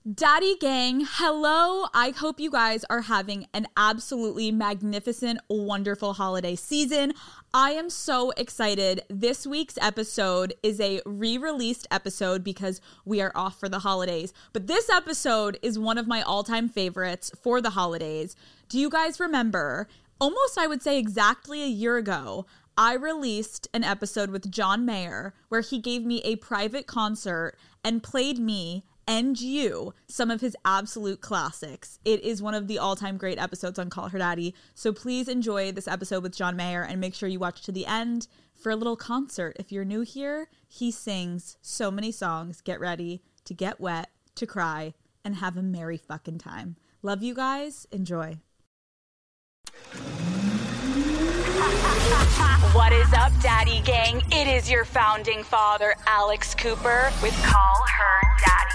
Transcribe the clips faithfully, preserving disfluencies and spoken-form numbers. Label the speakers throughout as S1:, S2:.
S1: Daddy gang, hello. I hope you guys are having an absolutely magnificent, wonderful holiday season. I am so excited. This week's episode is a re-released episode because we are off for the holidays. But this episode is one of my all-time favorites for the holidays. Do you guys remember, almost I would say exactly a year ago, I released an episode with John Mayer where he gave me a private concert and played me and you some of his absolute classics. It is one of the all-time great episodes on Call Her Daddy. So please enjoy this episode with John Mayer and make sure you watch to the end for a little concert. If you're new here, he sings so many songs. Get ready to get wet, to cry, and have a merry fucking time. Love you guys. Enjoy.
S2: What is up, Daddy Gang? It is your founding father, Alex Cooper, with Call Her Daddy.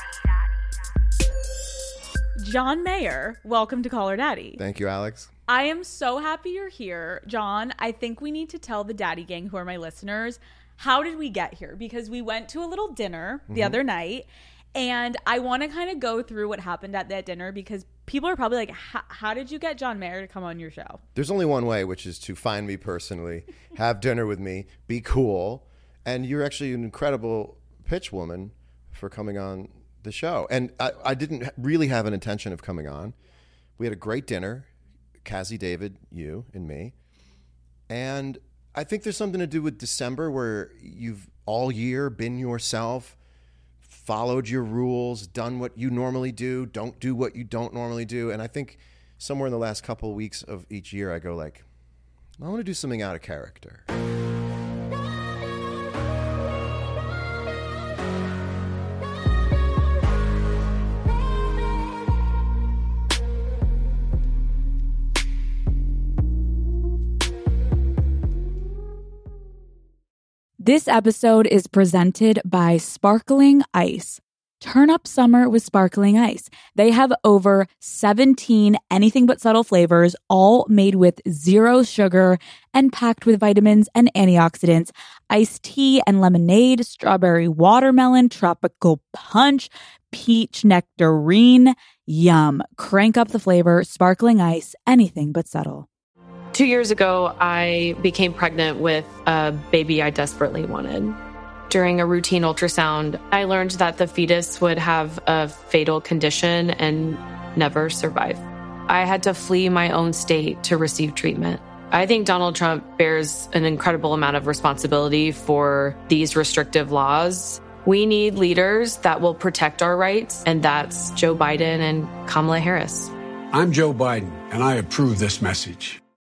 S1: John Mayer, welcome to Call Her Daddy.
S3: Thank you, Alex.
S1: I am so happy you're here. John, I think we need to tell the Daddy Gang, who are my listeners, how did we get here? Because we went to a little dinner the mm-hmm. other night, and I want to kind of go through what happened at that dinner because people are probably like, how did you get John Mayer to come on your show?
S3: There's only one way, which is to find me personally, have dinner with me, be cool, and you're actually an incredible pitch woman for coming on the show. And I, I didn't really have an intention of coming on. We had a great dinner, Cassie, David, you, and me. And I think there's something to do with December where you've all year been yourself, followed your rules, done what you normally do, don't do what you don't normally do. And I think somewhere in the last couple of weeks of each year, I go like, I want to do something out of character.
S1: This episode is presented by Sparkling Ice. Turn up summer with Sparkling Ice. They have over seventeen anything but subtle flavors, all made with zero sugar and packed with vitamins and antioxidants. Iced tea and lemonade, strawberry watermelon, tropical punch, peach nectarine. Yum. Crank up the flavor. Sparkling Ice, anything but subtle.
S4: Two years ago, I became pregnant with a baby I desperately wanted. During a routine ultrasound, I learned that the fetus would have a fatal condition and never survive. I had to flee my own state to receive treatment. I think Donald Trump bears an incredible amount of responsibility for these restrictive laws. We need leaders that will protect our rights, and that's Joe Biden and Kamala Harris.
S5: I'm Joe Biden, and I approve this message.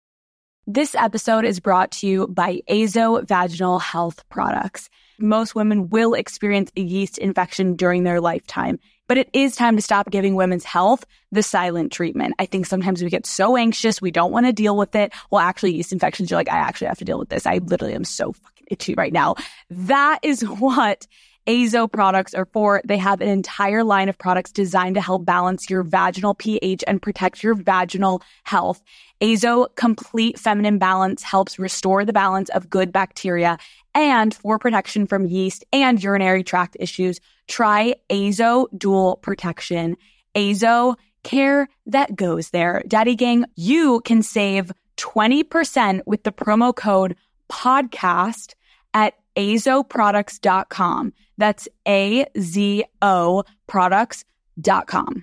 S1: This episode is brought to you by Azo Vaginal Health Products. Most women will experience a yeast infection during their lifetime, but it is time to stop giving women's health the silent treatment. I think sometimes we get so anxious, we don't want to deal with it. Well, actually, yeast infections, you're like, I actually have to deal with this. I literally am so fucking itchy right now. That is what Azo products are for. They have an entire line of products designed to help balance your vaginal pH and protect your vaginal health. Azo Complete Feminine Balance helps restore the balance of good bacteria, and for protection from yeast and urinary tract issues, try Azo Dual Protection. Azo, care that goes there. Daddy Gang, you can save twenty percent with the promo code podcast at azo products dot com. That's A Z O products dot com.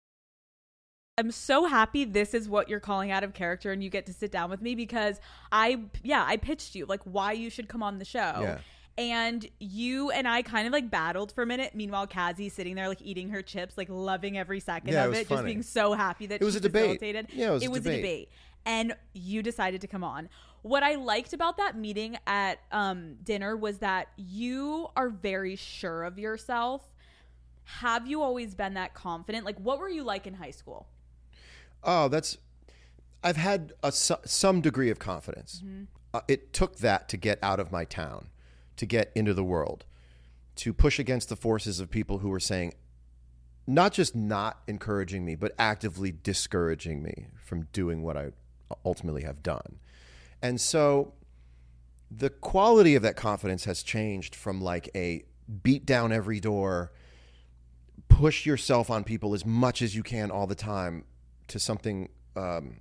S1: I'm so happy this is what you're calling out of character and you get to sit down with me because I, yeah, I pitched you like why you should come on the show.
S3: Yeah.
S1: And you and I kind of like battled for a minute. Meanwhile, Cassie's sitting there like eating her chips, like loving every second
S3: yeah,
S1: of
S3: it,
S1: it,
S3: funny.
S1: just being so happy that
S3: it was
S1: she
S3: a debate.
S1: facilitated.
S3: Yeah, it was,
S1: it
S3: a,
S1: was
S3: debate.
S1: a debate. And you decided to come on. What I liked about that meeting at um, dinner was that you are very sure of yourself. Have you always been that confident? Like, what were you like in high school?
S3: Oh, that's, I've had a, some degree of confidence. Mm-hmm. Uh, it took that to get out of my town, to get into the world, to push against the forces of people who were saying, not just not encouraging me, but actively discouraging me from doing what I ultimately have done. And so the quality of that confidence has changed from like a beat down every door, push yourself on people as much as you can all the time to something um,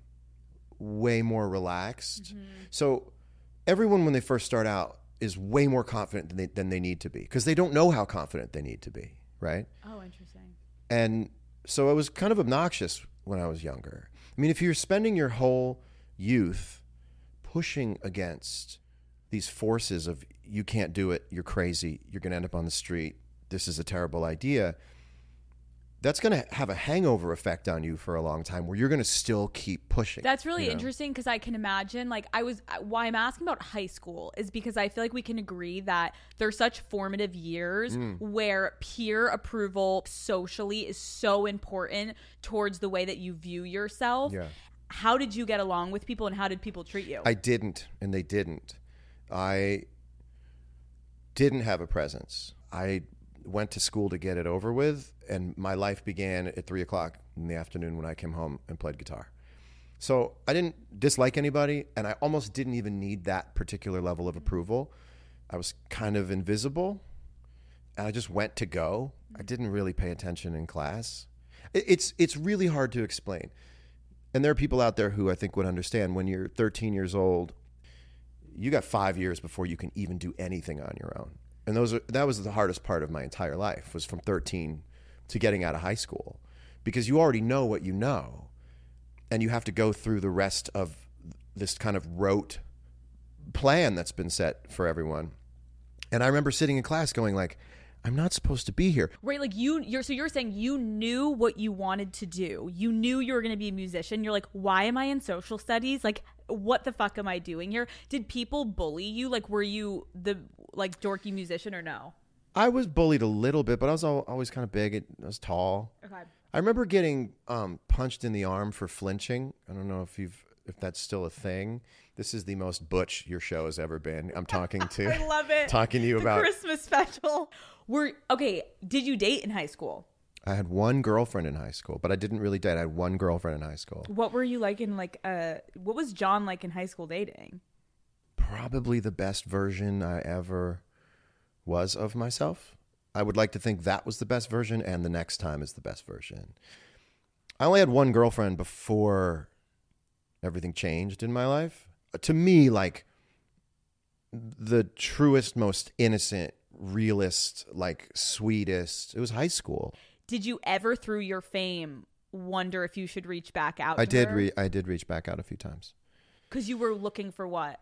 S3: way more relaxed. Mm-hmm. So everyone, when they first start out, is way more confident than they, than they need to be because they don't know how confident they need to be, right?
S1: Oh, interesting.
S3: And so it was kind of obnoxious when I was younger. I mean, if you're spending your whole youth pushing against these forces of you can't do it, you're crazy, you're going to end up on the street, this is a terrible idea, that's going to have a hangover effect on you for a long time where you're going to still keep pushing.
S1: That's really
S3: you know?
S1: interesting because I can imagine, like, I was, why I'm asking about high school is because I feel like we can agree that they're such formative years mm. where peer approval socially is so important towards the way that you view yourself.
S3: Yeah.
S1: How did you get along with people and how did people treat you?
S3: I didn't, and they didn't. I didn't have a presence. I went to school to get it over with, and my life began at three o'clock in the afternoon when I came home and played guitar. So I didn't dislike anybody, and I almost didn't even need that particular level of approval. I was kind of invisible, and I just went to go. I didn't really pay attention in class. It's it's really hard to explain. And there are people out there who I think would understand when you're thirteen years old, you got five years before you can even do anything on your own. And those are, that was the hardest part of my entire life, was from thirteen to getting out of high school, because you already know what you know, and you have to go through the rest of this kind of rote plan that's been set for everyone. And I remember sitting in class going like, I'm not supposed to be here.
S1: Right, like you, you're so you're saying you knew what you wanted to do. You knew you were going to be a musician. You're like, why am I in social studies? Like, what the fuck am I doing here? Did people bully you? Like, were you the like dorky musician or no?
S3: I was bullied a little bit, but I was always kind of big. I was tall.
S1: Okay.
S3: I remember getting um, punched in the arm for flinching. I don't know if you've if that's still a thing. This is the most butch your show has ever been. I'm talking to.
S1: I love it.
S3: Talking to you
S1: the
S3: about
S1: Christmas special. Were okay. Did you date in high school?
S3: I had one girlfriend in high school, but I didn't really date. I had one girlfriend in high school.
S1: What were you like in like? Uh, what was John like in high school dating?
S3: Probably the best version I ever was of myself. I would like to think that was the best version, and the next time is the best version. I only had one girlfriend before everything changed in my life. To me, like the truest, most innocent, realest, like sweetest, it was high school.
S1: Did you ever, through your fame, wonder if you should reach back out?
S3: I
S1: to
S3: did.
S1: her?
S3: Re- I did reach back out a few times.
S1: Because you were looking for what?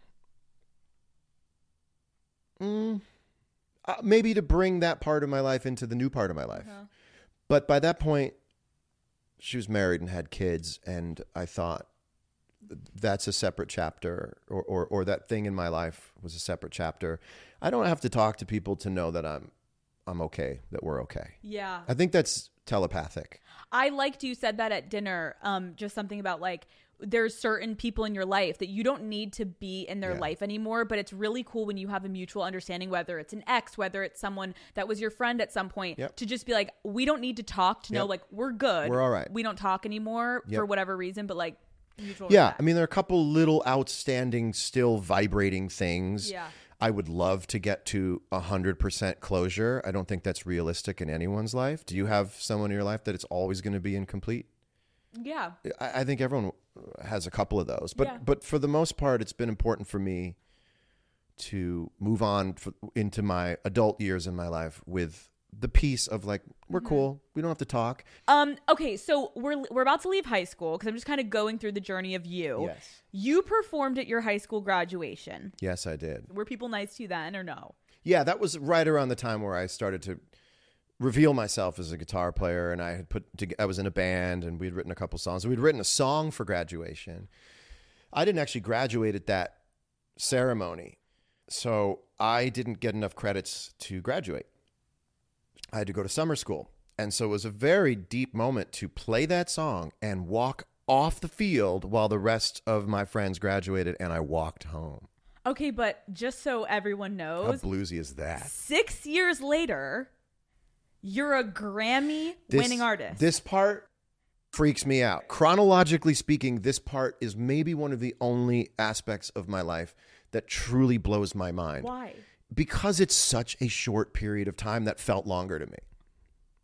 S3: Mm, uh, maybe to bring that part of my life into the new part of my life. Uh-huh. But by that point, she was married and had kids, and I thought that's a separate chapter, or, or, or that thing in my life was a separate chapter. I don't have to talk to people to know that I'm I'm okay, that we're okay.
S1: Yeah.
S3: I think that's telepathic.
S1: I liked you said that at dinner, um, just something about like, there's certain people in your life that you don't need to be in their yeah. life anymore, but it's really cool when you have a mutual understanding, whether it's an ex, whether it's someone that was your friend at some point, yep. to just be like, we don't need to talk to yep. know like we're good.
S3: We're all right.
S1: We don't talk anymore yep. for whatever reason, but like mutual
S3: Yeah,
S1: respect.
S3: I mean, there are a couple little outstanding, still vibrating things.
S1: Yeah.
S3: I would love to get to one hundred percent closure. I don't think that's realistic in anyone's life. Do you have someone in your life that it's always going to be incomplete?
S1: Yeah.
S3: I, I think everyone has a couple of those. But,
S1: yeah.
S3: but for the most part, it's been important for me to move on for, into my adult years in my life with the piece of like, we're mm-hmm. cool. We don't have to talk.
S1: Um. Okay, so we're we're about to leave high school because I'm just kind of going through the journey of you.
S3: Yes.
S1: You performed at your high school graduation.
S3: Yes, I did.
S1: Were people nice to you then or no?
S3: Yeah, that was right around the time where I started to reveal myself as a guitar player, and I had put to, I was in a band, and we'd written a couple songs. We'd written a song for graduation. I didn't actually graduate at that ceremony, so I didn't get enough credits to graduate. I had to go to summer school. And so it was a very deep moment to play that song and walk off the field while the rest of my friends graduated and I walked home.
S1: Okay, but just so everyone knows.
S3: How bluesy is that?
S1: Six years later, you're a Grammy-winning artist.
S3: This part freaks me out. Chronologically speaking, this part is maybe one of the only aspects of my life that truly blows my mind.
S1: Why?
S3: Because it's such a short period of time that felt longer to me.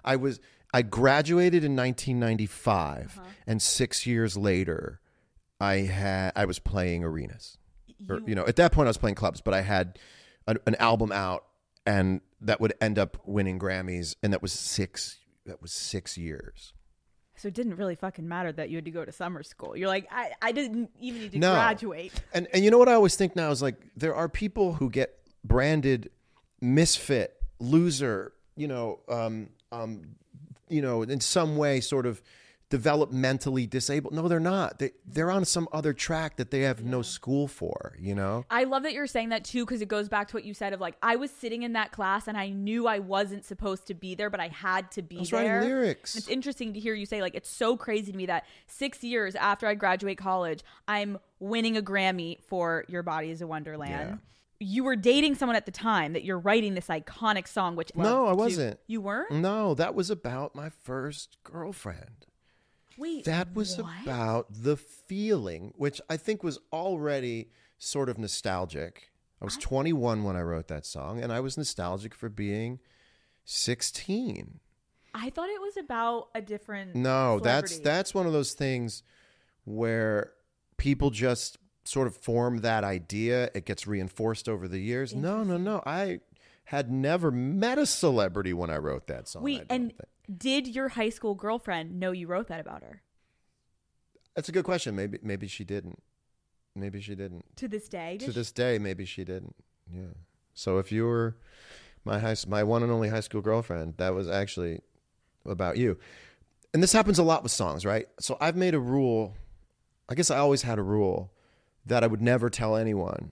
S3: I was I graduated in nineteen ninety-five,
S6: Uh-huh.
S3: and six years later, I had I was playing arenas. Or,
S6: You-
S3: you know, at that point I was playing clubs, but I had an, an album out, and that would end up winning Grammys, and that was six. That was six years.
S6: So it didn't really fucking matter that you had to go to summer school. You're like, I, I didn't even need to
S3: No.
S6: graduate.
S3: And and you know what I always think now is like there are people who get branded misfit, loser, you know, um, um, you know, in some way sort of developmentally disabled. No, they're not. They they're on some other track that they have no school for, you know?
S6: I love that you're saying that too, because it goes back to what you said of like, I was sitting in that class and I knew I wasn't supposed to be there, but I had to be
S3: I was
S6: there.
S3: writing lyrics.
S6: It's interesting to hear you say, like, it's so crazy to me that six years after I graduate college, I'm winning a Grammy for Your Body is a Wonderland.
S3: Yeah.
S6: You were dating someone at the time that you're writing this iconic song, which
S3: No,
S6: Love
S3: I
S6: to-
S3: wasn't.
S6: You weren't?
S3: No, that was about my first girlfriend.
S6: Wait,
S3: That was
S6: what?
S3: about the feeling, which I think was already sort of nostalgic. I was twenty-one when I wrote that song, and I was nostalgic for being sixteen.
S6: I thought it was about a different
S3: No, that's
S6: celebrity.
S3: that's one of those things where people just sort of form that idea. It gets reinforced over the years. No, no, no. I had never met a celebrity when I wrote that song. I
S6: Wait,
S3: don't
S6: and
S3: think.
S6: did your high school girlfriend know you wrote that about her?
S3: That's a good question. Maybe maybe she didn't. Maybe she didn't.
S6: To this day?
S3: To this day, maybe she didn't. Yeah. So if you were my high, my one and only high school girlfriend, that was actually about you. And this happens a lot with songs, right? So I've made a rule. I guess I always had a rule that I would never tell anyone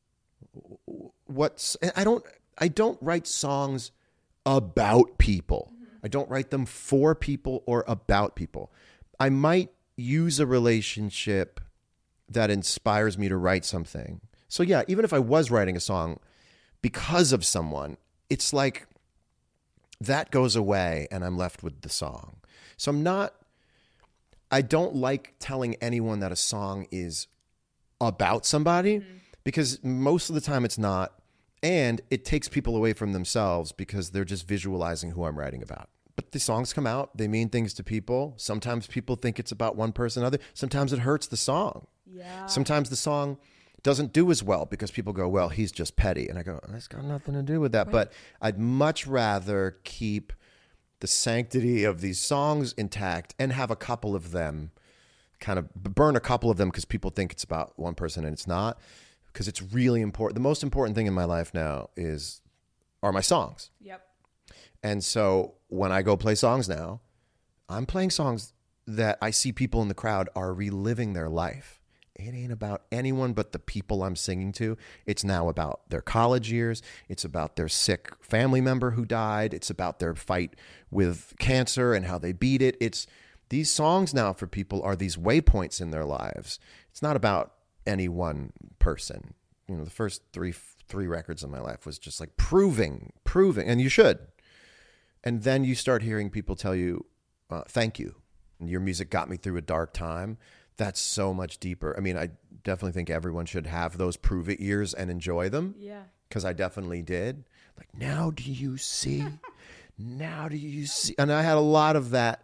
S3: what's. I don't. I don't write songs about people. I don't write them for people or about people. I might use a relationship that inspires me to write something. So yeah, even if I was writing a song because of someone, it's like that goes away and I'm left with the song. So I'm not, I don't like telling anyone that a song is about somebody mm-hmm. because most of the time it's not. And it takes people away from themselves because they're just visualizing who I'm writing about. But the songs come out, they mean things to people. Sometimes people think it's about one person or other. Sometimes it hurts the song.
S6: Yeah.
S3: Sometimes the song doesn't do as well because people go, well, he's just petty. And I go, that's got nothing to do with that. Right. But I'd much rather keep the sanctity of these songs intact and have a couple of them, kind of burn a couple of them because people think it's about one person and it's not. Because it's really important. The most important thing in my life now is are my songs.
S6: Yep.
S3: And so when I go play songs now, I'm playing songs that I see people in the crowd are reliving their life. It ain't about anyone but the people I'm singing to. It's now about their college years. It's about their sick family member who died. It's about their fight with cancer and how they beat it. It's these songs now for people are these waypoints in their lives. It's not about any one person. You know, the first three three records in my life was just like proving, proving, and you should. And then you start hearing people tell you, uh, thank you. Your music got me through a dark time. That's so much deeper. I mean, I definitely think everyone should have those prove it years and enjoy them.
S6: Yeah.
S3: Because I definitely did. Like, now do you see? Now do you see? And I had a lot of that.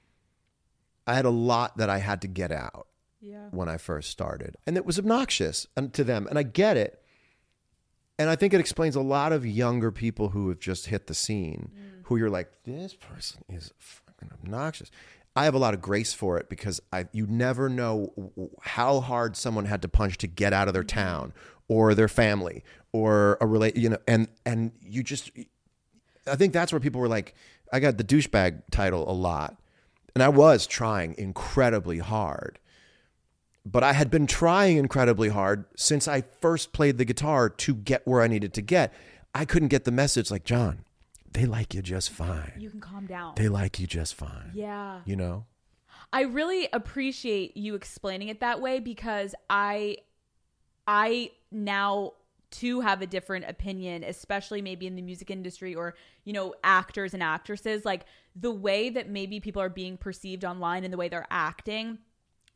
S3: I had a lot that I had to get out. Yeah. When I first started. And it was obnoxious to them. And I get it. And I think it explains a lot of younger people who have just hit the scene, mm. who you're like, this person is fucking obnoxious. I have a lot of grace for it because I you never know how hard someone had to punch to get out of their town or their family or a relate, you know, and and you just, I think that's where people were like, I got the douchebag title a lot. And I was trying incredibly hard. But I had been trying incredibly hard since I first played the guitar to get where I needed to get. I couldn't get the message like, John, they like you just fine.
S6: You can calm down.
S3: They like you just fine.
S6: Yeah.
S3: You know?
S6: I really appreciate you explaining it that way because I, I now too have a different opinion, especially maybe in the music industry or, you know, actors and actresses. Like the way that maybe people are being perceived online and the way they're acting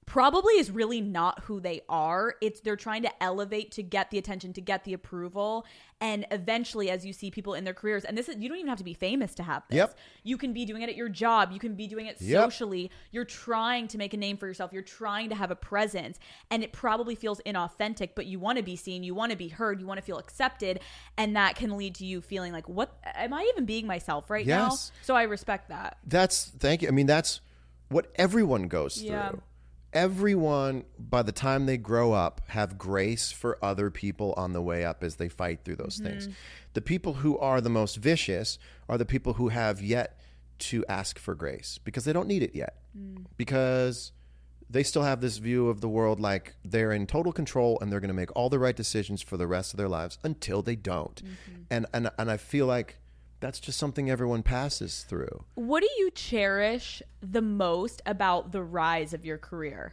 S6: probably is really not who they are. It's they're trying to elevate to get the attention, to get the approval. And eventually, as you see people in their careers, and this is, you don't even have to be famous to have this.
S3: Yep.
S6: You can be doing it at your job. You can be doing it
S3: Yep.
S6: socially. You're trying to make a name for yourself. You're trying to have a presence. And it probably feels inauthentic, but you want to be seen. You want to be heard. You want to feel accepted. And that can lead to you feeling like, what, am I even being myself right now?
S3: Yes.
S6: So I respect that.
S3: That's, thank you. I mean, that's what everyone goes through.
S6: Yeah.
S3: Everyone, by the time they grow up, have grace for other people on the way up as they fight through those
S6: Mm-hmm.
S3: things. The people who are the most vicious are the people who have yet to ask for grace because they don't need it yet. Mm. Because they still have this view of the world like they're in total control and they're going to make all the right decisions for the rest of their lives until they don't. Mm-hmm. And, and and I feel like that's just something everyone passes through.
S6: What do you cherish the most about the rise of your career?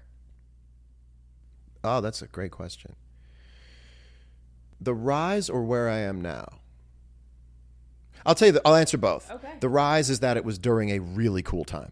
S3: Oh, that's a great question. The rise or where I am now? I'll tell you, the, I'll answer both.
S6: Okay.
S3: The rise is that it was during a really cool time.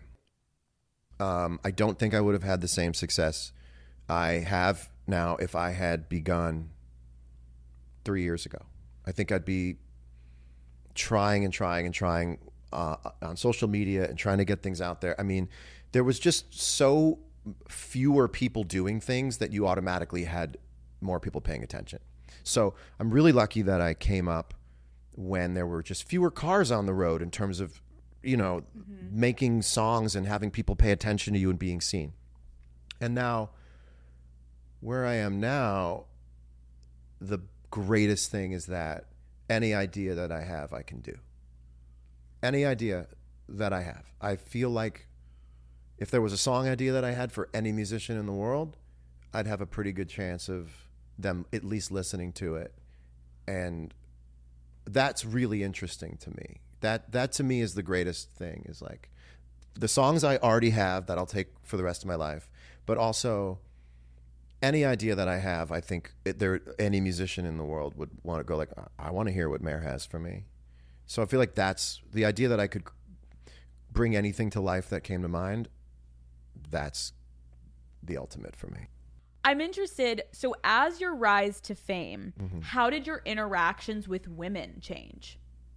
S3: Um, I don't think I would have had the same success I have now if I had begun three years ago. I think I'd be trying and trying and trying uh, on social media and trying to get things out there. I mean, there was just so fewer people doing things that you automatically had more people paying attention. So I'm really lucky that I came up when there were just fewer cars on the road in terms of, you know, mm-hmm. making songs and having people pay attention to you and being seen. And now, where I am now, the greatest thing is that any idea that I have, I can do. Any idea that I have. I feel like if there was a song idea that I had for any musician in the world, I'd have a pretty good chance of them at least listening to it. And that's really interesting to me. That that to me is the greatest thing, is like the songs I already have that I'll take for the rest of my life, but also any idea that I have, I think it, there any musician in the world would want to go like, I want to hear what Mare has for me. So I feel like that's the idea, that I could bring anything to life that came to mind. That's the ultimate for me.
S6: I'm interested. So as your rise to fame,
S3: Mm-hmm.
S6: how did your interactions with women change?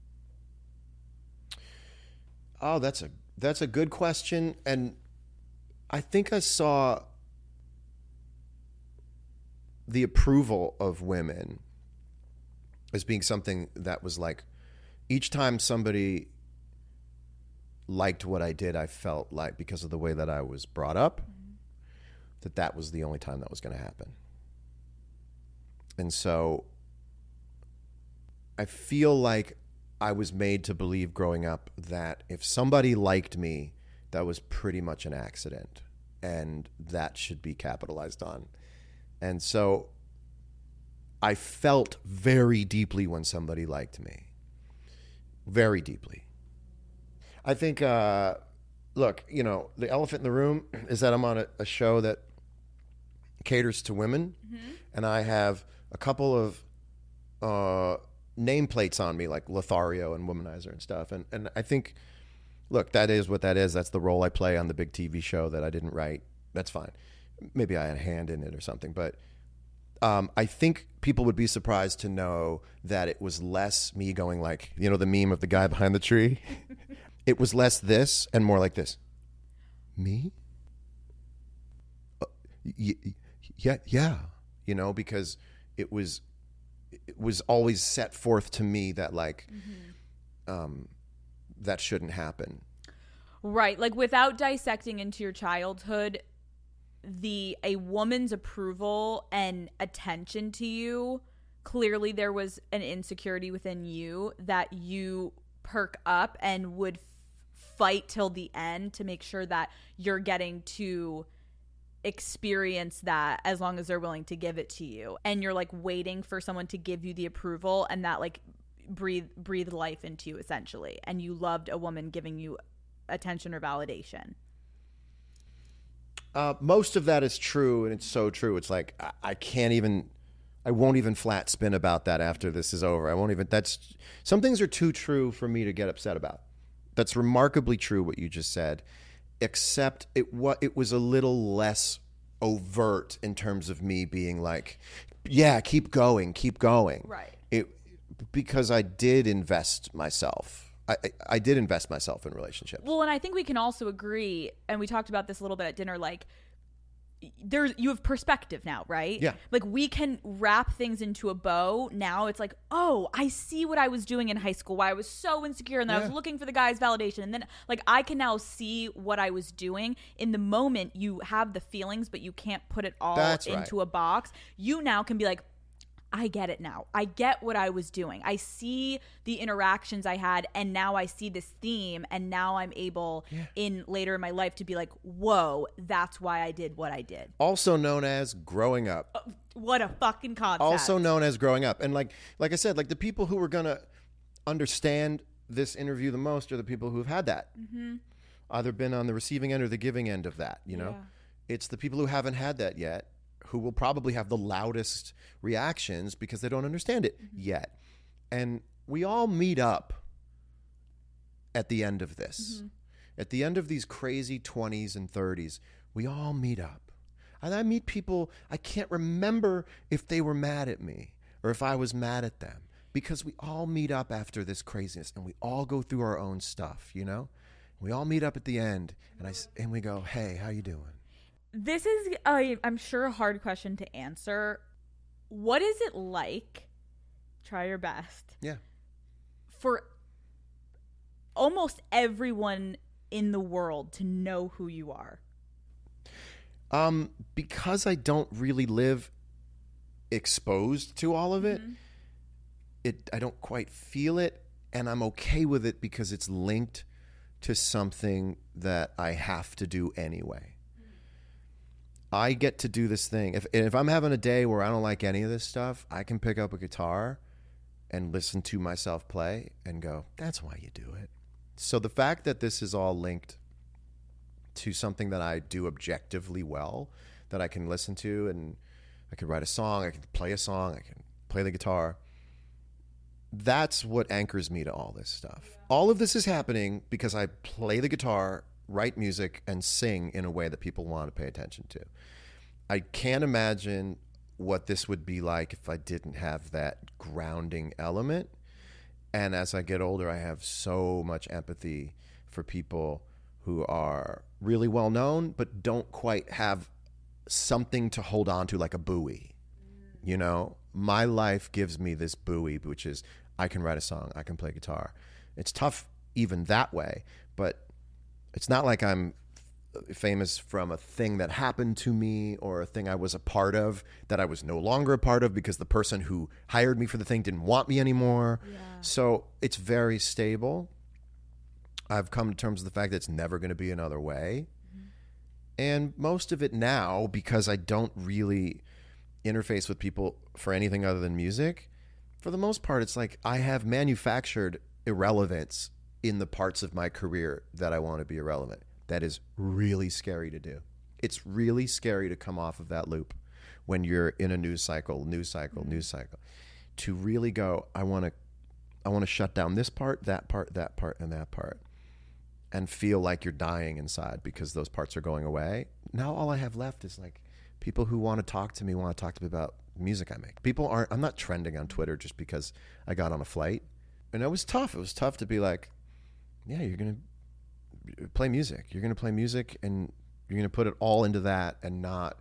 S3: Oh, that's a that's a good question. And I think I saw the approval of women as being something that was like, each time somebody liked what I did, I felt like, because of the way that I was brought up, mm-hmm. that that was the only time that was going to happen. And so I feel like I was made to believe growing up that if somebody liked me, that was pretty much an accident, and that should be capitalized on. And so I felt very deeply when somebody liked me. Very deeply. I think, uh, look, you know, the elephant in the room is that I'm on a, a show that caters to women, mm-hmm. and I have a couple of uh, nameplates on me, like Lothario and Womanizer and stuff. And, and I think, look, that is what that is. That's the role I play on the big T V show that I didn't write. That's fine. Maybe I had a hand in it or something, but um, I think people would be surprised to know that it was less me going like, you know, the meme of the guy behind the tree. It was less this and more like this. Me? Uh, y- y- yeah, yeah. You know, because it was it was always set forth to me that like mm-hmm. um, that shouldn't happen.
S6: Right. Like, without dissecting into your childhood, the a woman's approval and attention to you, clearly there was an insecurity within you that you perk up and would f- fight till the end to make sure that you're getting to experience that as long as they're willing to give it to you. And you're like waiting for someone to give you the approval, and that like breathe breathe life into you essentially. And you loved a woman giving you attention or validation.
S3: Uh, most of that is true, and it's so true. It's like I, I can't even, I won't even flat spin about that after this is over. I won't even. That's some things are too true for me to get upset about. That's remarkably true what you just said, except it what it was a little less overt in terms of me being like, yeah, keep going, keep going.
S6: Right.
S3: It because I did invest myself. I, I, I did invest myself in relationships.
S6: Well, and I think we can also agree, and we talked about this a little bit at dinner, like, there's you have perspective now, right?
S3: Yeah.
S6: Like, we can wrap things into a bow now. It's like, oh, I see what I was doing in high school, why I was so insecure, and then
S3: Yeah.
S6: I was looking for the guy's validation, and then like I can now see what I was doing. In the moment, you have the feelings, but you can't put it all
S3: That's
S6: into
S3: right.
S6: a box. You now can be like, I get it now. I get what I was doing. I see the interactions I had, and now I see this theme, and now I'm able
S3: Yeah.
S6: in later in my life to be like, whoa, that's why I did what I did.
S3: Also known as growing up.
S6: What a fucking concept.
S3: Also known as growing up. And like like I said, like the people who are going to understand this interview the most are the people who have had that. Mm-hmm. Either been on the receiving end or the giving end of that, you know?
S6: Yeah.
S3: It's the people who haven't had that yet who will probably have the loudest reactions because they don't understand it mm-hmm. yet. And we all meet up at the end of this. Mm-hmm. At the end of these crazy twenties and thirties, we all meet up. And I meet people, I can't remember if they were mad at me or if I was mad at them, because we all meet up after this craziness and we all go through our own stuff, you know? We all meet up at the end and I s- and we go, hey, how you doing?
S6: This is, uh, I'm sure, a hard question to answer. What is it like, try your best,
S3: Yeah.
S6: for almost everyone in the world to know who you are?
S3: Um, because I don't really live exposed to all of it,
S6: Mm-hmm.
S3: it I don't quite feel it, and I'm okay with it because it's linked to something that I have to do anyway. I get to do this thing. If if I'm having a day where I don't like any of this stuff, I can pick up a guitar and listen to myself play and go, that's why you do it. So the fact that this is all linked to something that I do objectively well, that I can listen to, and I can write a song, I can play a song, I can play the guitar, that's what anchors me to all this stuff. All of this is happening because I play the guitar, write music, and sing in a way that people want to pay attention to. I can't imagine what this would be like if I didn't have that grounding element. And as I get older, I have so much empathy for people who are really well known but don't quite have something to hold on to, like a buoy. You know, my life gives me this buoy, which is I can write a song, I can play guitar. It's tough even that way, but it's not like I'm famous from a thing that happened to me or a thing I was a part of that I was no longer a part of because the person who hired me for the thing didn't want me anymore. Yeah. So it's very stable. I've come to terms with the fact that it's never going to be another way. Mm-hmm. And most of it now, because I don't really interface with people for anything other than music, for the most part, it's like I have manufactured irrelevance in the parts of my career that I want to be irrelevant. That is really scary to do. It's really scary to come off of that loop when you're in a news cycle, news cycle, mm-hmm. news cycle. To really go, I want to I want to shut down this part, that part, that part, and that part, and feel like you're dying inside because those parts are going away. Now all I have left is like people who want to talk to me, want to talk to me about music I make. People aren't, I'm not trending on Twitter just because I got on a flight. And it was tough. It was tough to be like, yeah, you're going to play music. You're going to play music and you're going to put it all into that and not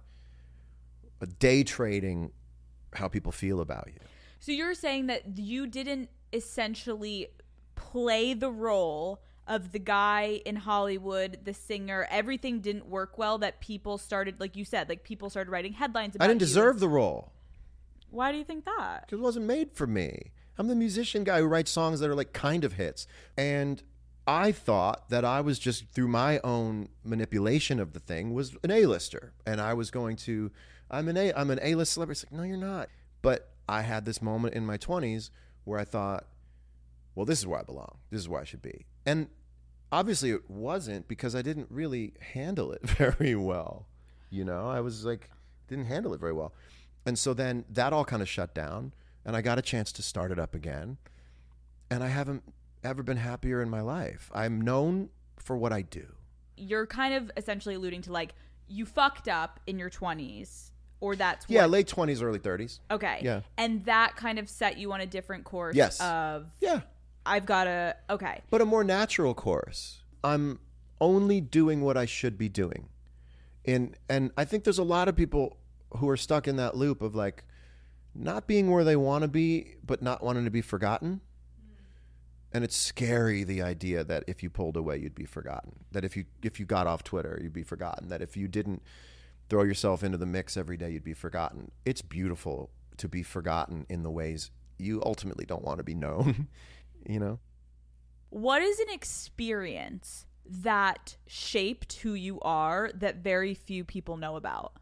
S3: a day trading how people feel about you.
S6: So you're saying that you didn't essentially play the role of the guy in Hollywood, the singer, everything didn't work well, that people started, like you said, like people started writing headlines about
S3: I didn't
S6: you.
S3: deserve the role.
S6: Why do you think that?
S3: Because it wasn't made for me. I'm the musician guy who writes songs that are like kind of hits. And I thought that I was just, through my own manipulation of the thing, was an A-lister. And I was going to, I'm an A, I'm an A-list celebrity. It's like, no, you're not. But I had this moment in my twenties where I thought, well, this is where I belong. This is where I should be. And obviously it wasn't, because I didn't really handle it very well. You know, I was like, didn't handle it very well. And so then that all kind of shut down, and I got a chance to start it up again. And I haven't ever been happier in my life. I'm known for what I do.
S6: You're kind of essentially alluding to, like, you fucked up in your twenties, or that's what,
S3: yeah, late twenties, early thirties.
S6: Okay.
S3: Yeah.
S6: And that kind of set you on a different course
S3: Yes.
S6: of
S3: Yeah.
S6: I've got to okay.
S3: But a more natural course. I'm only doing what I should be doing. And and I think there's a lot of people who are stuck in that loop of like not being where they want to be, but not wanting to be forgotten. And it's scary, the idea that if you pulled away, you'd be forgotten. That if you if you got off Twitter, you'd be forgotten. That if you didn't throw yourself into the mix every day, you'd be forgotten. It's beautiful to be forgotten in the ways you ultimately don't want to be known, you know?
S6: What is an experience that shaped who you are that very few people know about?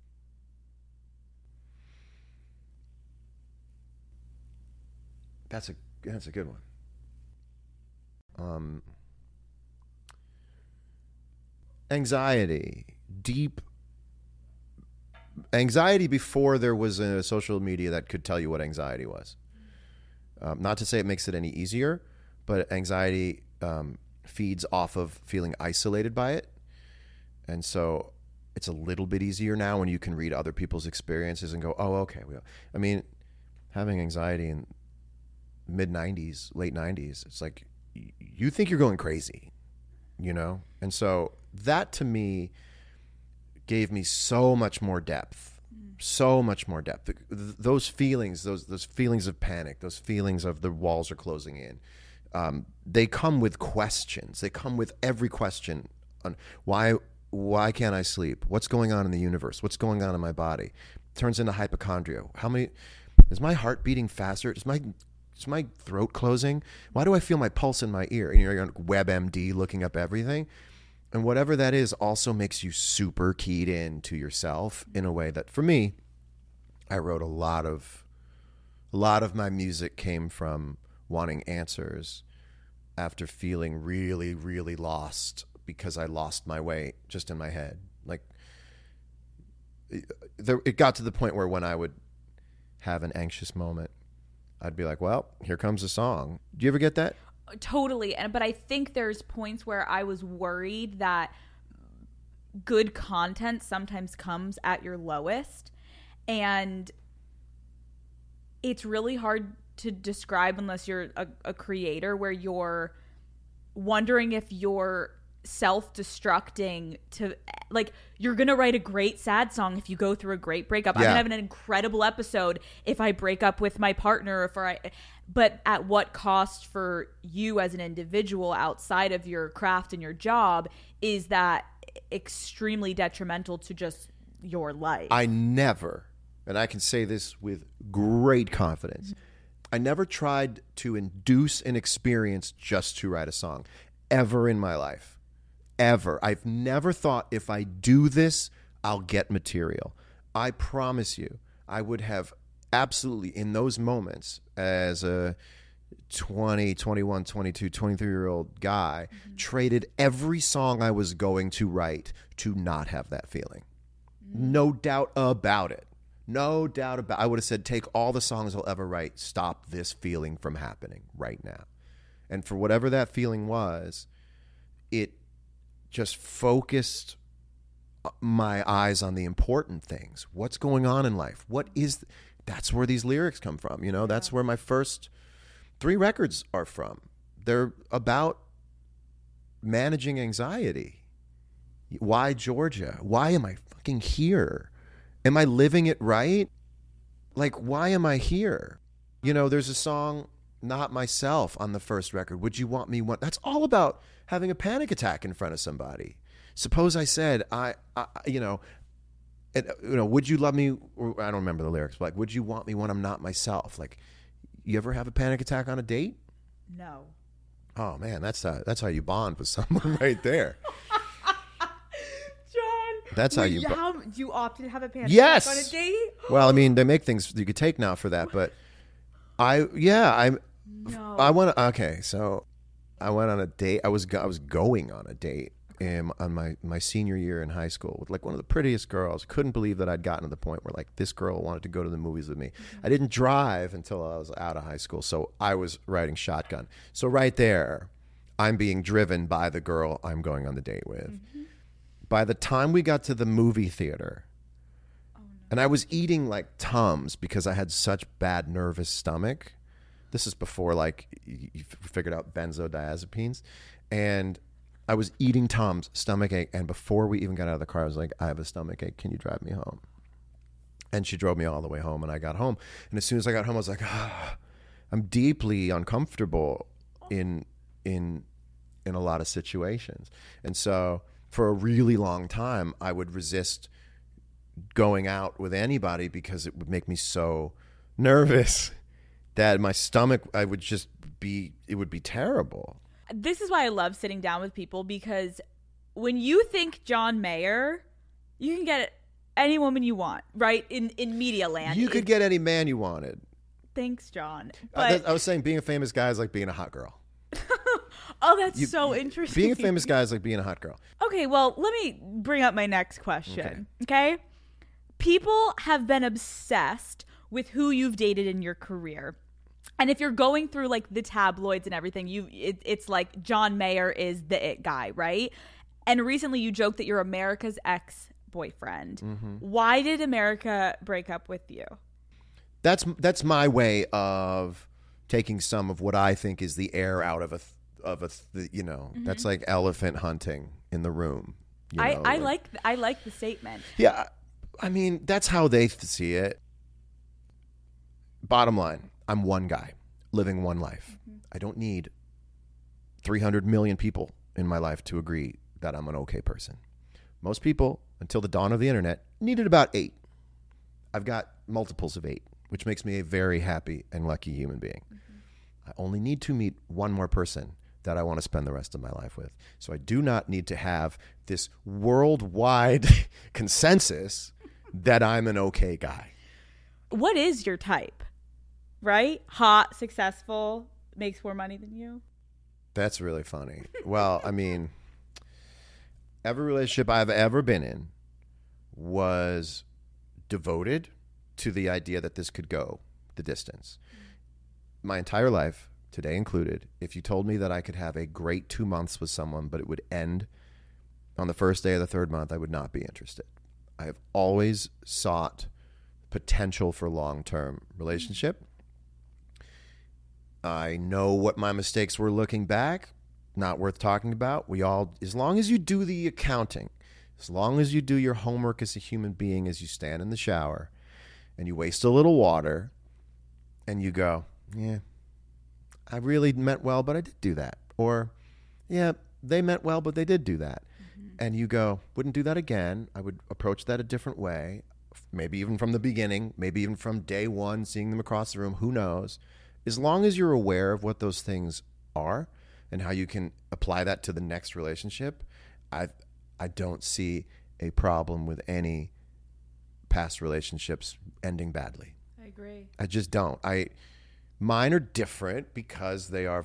S3: That's a that's a good one. Um, anxiety, deep anxiety before there was a social media that could tell you what anxiety was. Um, not to say it makes it any easier, but anxiety um, feeds off of feeling isolated by it. And so it's a little bit easier now when you can read other people's experiences and go, oh, okay. Well, I mean, having anxiety in mid nineties, late nineties, it's like, you think you're going crazy, you know? And so that to me gave me so much more depth, so much more depth. Those feelings, those those feelings of panic, those feelings of the walls are closing in, um, they come with questions. They come with every question on why why can't I sleep? What's going on in the universe? What's going on in my body? Turns into hypochondria. How many? Is my heart beating faster? Is my Is my throat closing? Why do I feel my pulse in my ear? And you're on WebMD looking up everything. And whatever that is also makes you super keyed in to yourself in a way that, for me, I wrote a lot of, a lot of my music came from wanting answers after feeling really, really lost because I lost my way just in my head. Like, it, there, it got to the point where when I would have an anxious moment, I'd be like, well, here comes a song. Do you ever get that?
S6: Totally. And but I think there's points where I was worried that good content sometimes comes at your lowest. And it's really hard to describe unless you're a, a creator, where you're wondering if you're self-destructing to, like, you're gonna write a great sad song if you go through a great breakup.
S3: Yeah.
S6: I'm gonna have an incredible episode if I break up with my partner, if I but at what cost for you as an individual outside of your craft and your job is that extremely detrimental to just your life.
S3: I never, and I can say this with great confidence, I never tried to induce an experience just to write a song, ever in my life. Ever. I've never thought if I do this, I'll get material. I promise you, I would have absolutely, in those moments, as a twenty, twenty-one, twenty-two, twenty-three-year-old guy, mm-hmm. traded every song I was going to write to not have that feeling. Mm-hmm. No doubt about it. No doubt about it. I would have said, take all the songs I'll ever write, stop this feeling from happening right now. And for whatever that feeling was, it just focused my eyes on the important things. What's going on in life? What is... Th- that's where these lyrics come from. You know, that's where my first three records are from. They're about managing anxiety. Why Georgia? Why am I fucking here? Am I living it right? Like, why am I here? You know, there's a song, Not Myself, on the first record. Would you want me one? That's all about having a panic attack in front of somebody. Suppose I said, I, I you know, and, you know, would you love me? Or, I don't remember the lyrics, but like, would you want me when I'm not myself? Like, you ever have a panic attack on a date?
S6: No.
S3: Oh man, that's how, that's how you bond with someone right there.
S6: John,
S3: that's how
S6: wait,
S3: you.
S6: How, do you opt to have a panic
S3: yes.
S6: attack on a date?
S3: Well, I mean, they make things you could take now for that, but I, yeah, I,
S6: no.
S3: I went. Okay, so I went on a date. I was I was going on a date. In, on my, my senior year in high school with like one of the prettiest girls. Couldn't believe that I'd gotten to the point where like this girl wanted to go to the movies with me. Mm-hmm. I didn't drive until I was out of high school, so I was riding shotgun. So right there, I'm being driven by the girl I'm going on the date with. Mm-hmm. By the time we got to the movie theater, oh, no. and I was eating like Tums because I had such bad nervous stomach. This is before like you, you figured out benzodiazepines, and I was eating Tums, stomach ache, and before we even got out of the car, I was like, I have a stomach ache. Can you drive me home? And she drove me all the way home, and I got home. And as soon as I got home, I was like, ah, I'm deeply uncomfortable in in in a lot of situations. And so for a really long time, I would resist going out with anybody because it would make me so nervous that my stomach, I would just be, it would be terrible.
S6: This is why I love sitting down with people, because when you think John Mayer, you can get any woman you want, right? In in media land.
S3: You could
S6: it,
S3: get any man you wanted.
S6: Thanks, John.
S3: But,
S6: but,
S3: I was saying being a famous guy is like being a hot girl.
S6: Oh, that's
S3: you,
S6: so interesting.
S3: Being a famous guy is like being a hot girl.
S6: Okay, well, let me bring up my next question. Okay. okay? People have been obsessed with who you've dated in your career. And if you're going through like the tabloids and everything, you it, it's like John Mayer is the it guy, right? And recently you joked that you're America's ex-boyfriend. Mm-hmm. Why did America break up with you?
S3: That's that's my way of taking some of what I think is the air out of a of a you know mm-hmm. that's like elephant hunting in the room. You know,
S6: I I
S3: like,
S6: like I like the statement.
S3: Yeah, I mean that's how they see it. Bottom line, I'm one guy living one life. Mm-hmm. I don't need three hundred million people in my life to agree that I'm an okay person. Most people, until the dawn of the internet, needed about eight. I've got multiples of eight, which makes me a very happy and lucky human being. Mm-hmm. I only need to meet one more person that I want to spend the rest of my life with. So I do not need to have this worldwide consensus that I'm an okay guy.
S6: What is your type? Right? Hot, successful, makes more money than you?
S3: That's really funny. Well, I mean, every relationship I've ever been in was devoted to the idea that this could go the distance. My entire life, today included, if you told me that I could have a great two months with someone, but it would end on the first day of the third month, I would not be interested. I have always sought potential for long-term relationship. I know what my mistakes were looking back, not worth talking about. We all, as long as you do the accounting, as long as you do your homework as a human being, as you stand in the shower and you waste a little water and you go, yeah, I really meant well, but I did do that. Or, yeah, they meant well, but they did do that. Mm-hmm. And you go, wouldn't do that again. I would approach that a different way, maybe even from the beginning, maybe even from day one, seeing them across the room, who knows? As long as you're aware of what those things are and how you can apply that to the next relationship, I I don't see a problem with any past relationships ending badly.
S6: I agree.
S3: I just don't. I mine are different because they are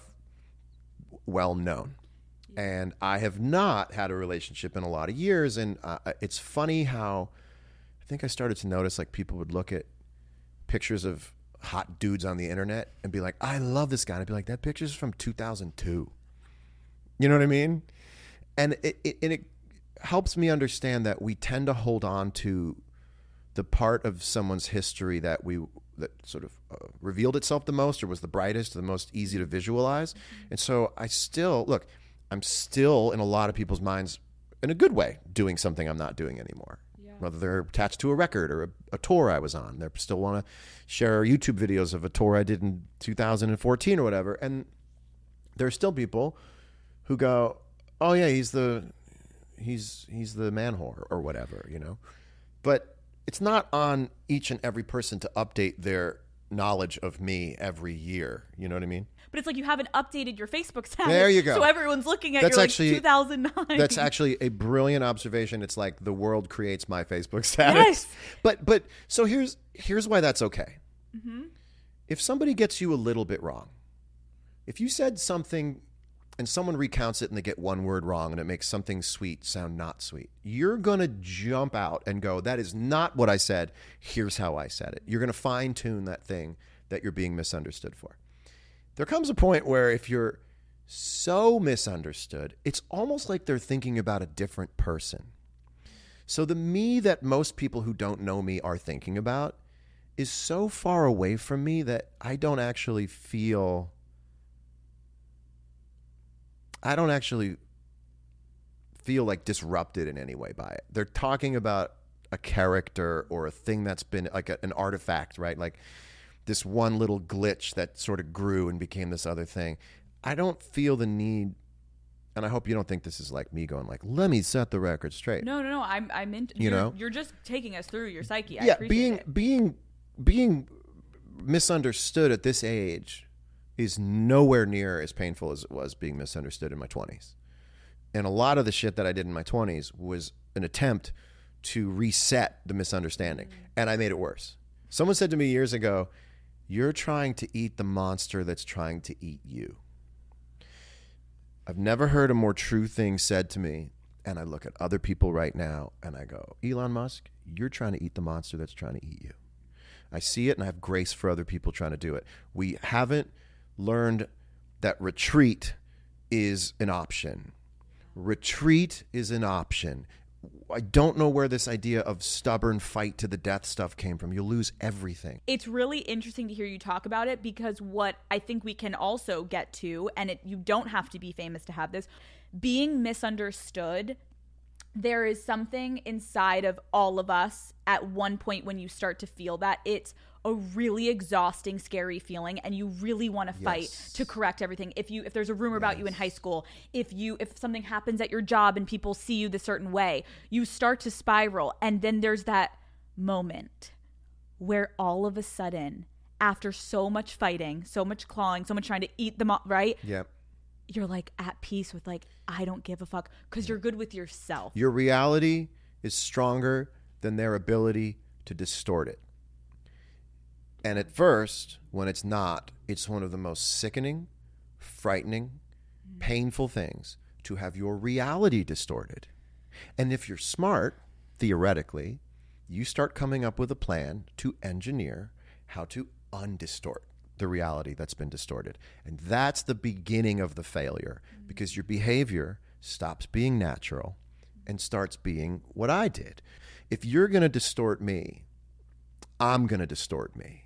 S3: well known. Yeah. And I have not had a relationship in a lot of years, and uh, it's funny how I think I started to notice like people would look at pictures of hot dudes on the internet and be like, I love this guy. And I'd be like, that picture's from two thousand two. You know what I mean? And it, it, and it helps me understand that we tend to hold on to the part of someone's history that we that sort of uh, revealed itself the most or was the brightest, the most easy to visualize. Mm-hmm. And so I still, look, I'm still in a lot of people's minds in a good way doing something I'm not doing anymore. Whether they're attached to a record or a, a tour I was on. They still want to share YouTube videos of a tour I did in two thousand fourteen or whatever. And there are still people who go, oh, yeah, he's the he's he's the man whore or whatever, you know. But it's not on each and every person to update their knowledge of me every year. You know what I mean?
S6: But it's like you haven't updated your Facebook status.
S3: There you go.
S6: So everyone's looking at
S3: that's
S6: your
S3: actually,
S6: like two thousand nine.
S3: That's actually a brilliant observation. It's like the world creates my Facebook status.
S6: Yes.
S3: But but so here's here's why that's okay.
S6: Mm-hmm.
S3: If somebody gets you a little bit wrong, if you said something and someone recounts it and they get one word wrong and it makes something sweet sound not sweet, you're going to jump out and go, that is not what I said. Here's how I said it. You're going to fine tune that thing that you're being misunderstood for. There comes a point where if you're so misunderstood, it's almost like they're thinking about a different person. So the me that most people who don't know me are thinking about is so far away from me that I don't actually feel, I don't actually feel like disrupted in any way by it. They're talking about a character or a thing that's been like a, an artifact, right? Like this one little glitch that sort of grew and became this other thing. I don't feel the need, and I hope you don't think this is like me going like, let me set the record straight.
S6: No, no, no. I'm, I'm in.
S3: You
S6: you're,
S3: know,
S6: you're just taking us through your psyche. I
S3: yeah,
S6: appreciate
S3: being
S6: it.
S3: being being misunderstood at this age is nowhere near as painful as it was being misunderstood in my twenties. And a lot of the shit that I did in my twenties was an attempt to reset the misunderstanding. Mm-hmm. And I made it worse. Someone said to me years ago, you're trying to eat the monster that's trying to eat you. I've never heard a more true thing said to me. And I look at other people right now and I go, Elon Musk, you're trying to eat the monster that's trying to eat you. I see it and I have grace for other people trying to do it. We haven't learned that retreat is an option. Retreat is an option. I don't know where this idea of stubborn fight to the death stuff came from. You'll lose everything.
S6: It's really interesting to hear you talk about it, because what I think we can also get to, and it, you don't have to be famous to have this, being misunderstood. There is something inside of all of us at one point when you start to feel that. It's a really exhausting, scary feeling, and you really want to fight
S3: Yes.
S6: to correct everything. If you if there's a rumor about
S3: Yes.
S6: you in high school, if you if something happens at your job and people see you the certain way, you start to spiral. And then there's that moment where all of a sudden, after so much fighting, so much clawing, so much trying to eat them up, right?
S3: Yep.
S6: You're like at peace with like, I don't give a fuck, because you're good with yourself.
S3: Your reality is stronger than their ability to distort it. And at first, when it's not, it's one of the most sickening, frightening, painful things to have your reality distorted. And if you're smart, theoretically, you start coming up with a plan to engineer how to undistort the reality that's been distorted. And that's the beginning of the failure, because your behavior stops being natural and starts being what I did. If you're going to distort me, I'm going to distort me.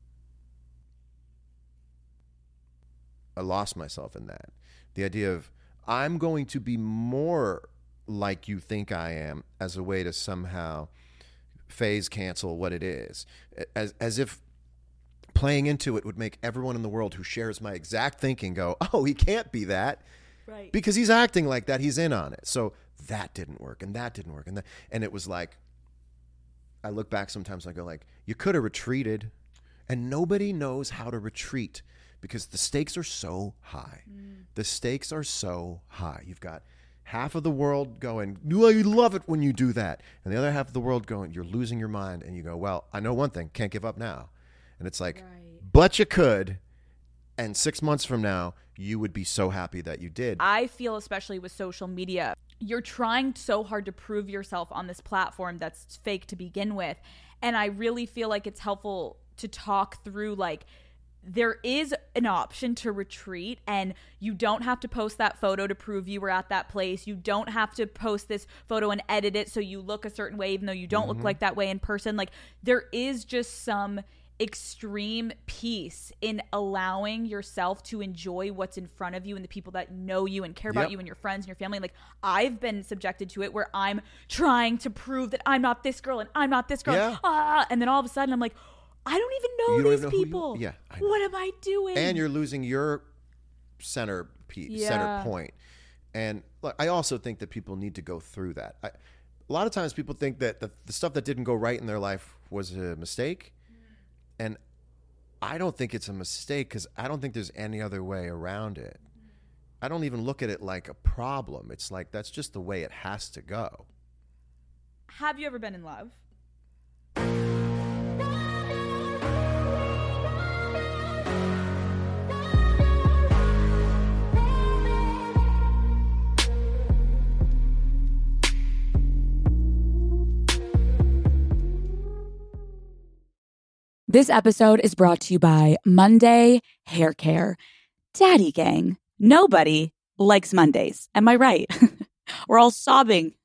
S3: I lost myself in that. The idea of I'm going to be more like you think I am as a way to somehow phase cancel what it is. As as if playing into it would make everyone in the world who shares my exact thinking go, oh, he can't be that.
S6: Right.
S3: Because he's acting like that. He's in on it. So that didn't work and that didn't work. And that, and it was like, I look back sometimes and I go like, you could have retreated. And nobody knows how to retreat because the stakes are so high. Mm. The stakes are so high. You've got half of the world going, I love it when you do that. And the other half of the world going, you're losing your mind. And you go, well, I know one thing, can't give up now. And it's like, right. But you could. And six months from now, you would be so happy that you did.
S6: I feel, especially with social media, you're trying so hard to prove yourself on this platform that's fake to begin with. And I really feel like it's helpful to talk through, like, there is an option to retreat, and you don't have to post that photo to prove you were at that place. You don't have to post this photo and edit it so you look a certain way, even though you don't mm-hmm. look like that way in person. Like, there is just some extreme peace in allowing yourself to enjoy what's in front of you and the people that know you and care about
S3: yep.
S6: you and your friends and your family. Like, I've been subjected to it where I'm trying to prove that I'm not this girl and I'm not this girl.
S3: Yeah.
S6: Ah, and then all of a sudden I'm like, I don't even know
S3: you don't
S6: these
S3: even know
S6: people.
S3: You, yeah,
S6: what am I doing?
S3: And you're losing your center piece,
S6: yeah.
S3: center point. And look, I also think that people need to go through that. I, a lot of times people think that the, the stuff that didn't go right in their life was a mistake. And I don't think it's a mistake because I don't think there's any other way around it. I don't even look at it like a problem. It's like that's just the way it has to go.
S6: Have you ever been in love?
S1: This episode is brought to you by Monday Hair Care. Daddy gang, nobody likes Mondays. Am I right? We're all sobbing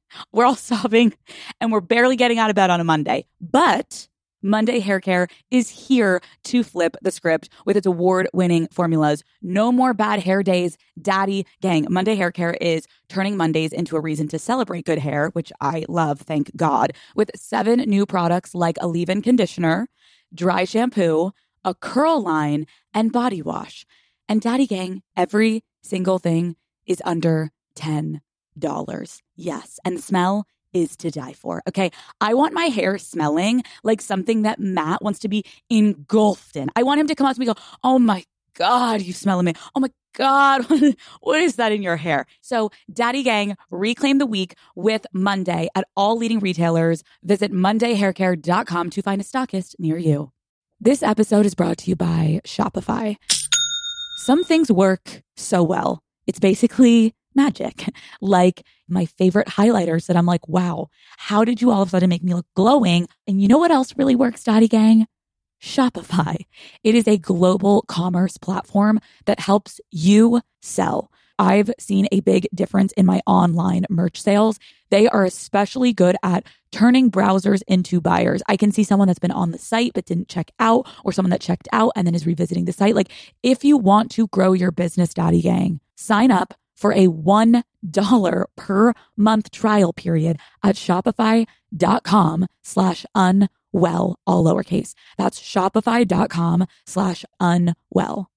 S1: We're all sobbing and we're barely getting out of bed on a Monday. But Monday Hair Care is here to flip the script with its award-winning formulas. No more bad hair days, daddy gang. Monday Hair Care is turning Mondays into a reason to celebrate good hair, which I love, thank God, with seven new products like a leave-in conditioner, dry shampoo, a curl line, and body wash. And daddy gang, every single thing is under ten dollars. Yes, and the smell is to die for. Okay, I want my hair smelling like something that Matt wants to be engulfed in. I want him to come out to me and go, oh my God, you smell amazing. Oh my God, what is that in your hair? So Daddy Gang, reclaim the week with Monday at all leading retailers. Visit monday hair care dot com to find a stockist near you. This episode is brought to you by Shopify. Some things work so well. It's basically magic. Like my favorite highlighters that I'm like, wow, how did you all of a sudden make me look glowing? And you know what else really works, Daddy Gang? Shopify. It is a global commerce platform that helps you sell. I've seen a big difference in my online merch sales. They are especially good at turning browsers into buyers. I can see someone that's been on the site but didn't check out, or someone that checked out and then is revisiting the site. Like, if you want to grow your business, Daddy Gang, sign up for a one dollar per month trial period at shopify.com slash unwell, all lowercase. That's shopify.com slash unwell.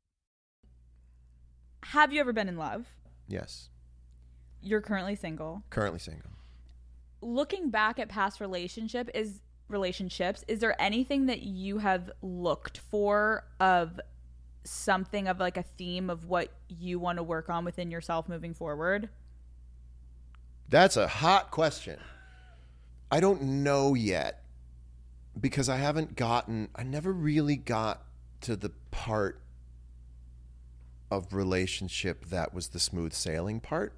S6: Have you ever been in love?
S3: Yes.
S6: You're currently single.
S3: Currently single.
S6: Looking back at past relationship is relationships, is there anything that you have looked for of something of like a theme of what you want to work on within yourself moving forward?
S3: That's a hot question. I don't know yet because I haven't gotten, I never really got to the part of relationship that was the smooth sailing part.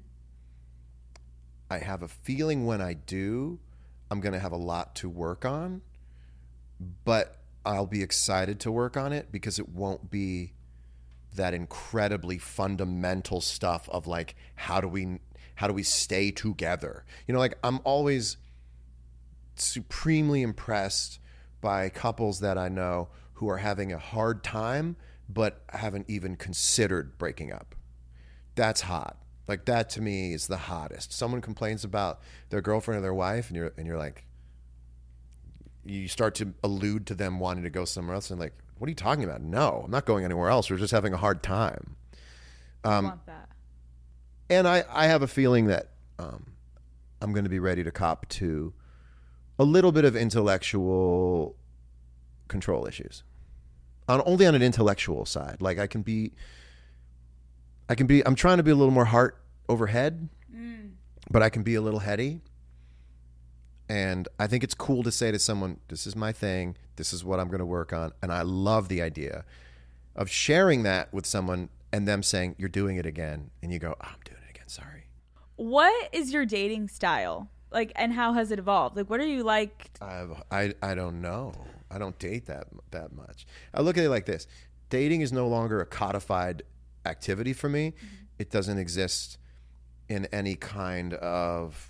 S3: I have a feeling when I do, I'm going to have a lot to work on, but I'll be excited to work on it because it won't be that incredibly fundamental stuff of like, how do we, how do we stay together? You know, like I'm always supremely impressed by couples that I know who are having a hard time, but haven't even considered breaking up. That's hot. Like that to me is the hottest. Someone complains about their girlfriend or their wife and you're, and you're like, you start to allude to them wanting to go somewhere else and like, what are you talking about? No, I'm not going anywhere else. We're just having a hard time. Um,
S6: I want that.
S3: And I, I have a feeling that um, I'm going to be ready to cop to a little bit of intellectual control issues. On, only on an intellectual side. Like I can be, I can be, I'm trying to be a little more heart over head, mm. but I can be a little heady. And I think it's cool to say to someone, this is my thing. This is what I'm going to work on. And I love the idea of sharing that with someone and them saying, you're doing it again. And you go, oh, I'm doing it again. Sorry.
S6: What is your dating style? Like, and how has it evolved? Like, what are you like?
S3: I've, I I don't know. I don't date that that much. I look at it like this. Dating is no longer a codified activity for me. Mm-hmm. It doesn't exist in any kind of...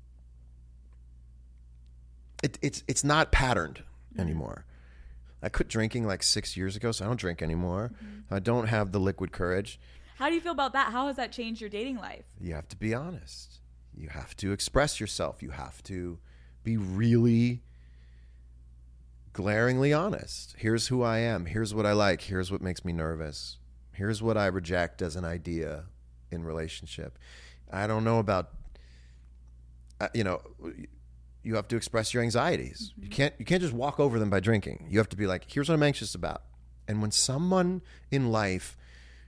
S3: It, it's it's not patterned anymore. I quit drinking like six years ago, so I don't drink anymore. Mm-hmm. I don't have the liquid courage.
S6: How do you feel about that? How has that changed your dating life?
S3: You have to be honest. You have to express yourself. You have to be really glaringly honest. Here's who I am. Here's what I like. Here's what makes me nervous. Here's what I reject as an idea in relationship. I don't know about, uh, you know... You have to express your anxieties. Mm-hmm. You can't you can't just walk over them by drinking. You have to be like, here's what I'm anxious about. And when someone in life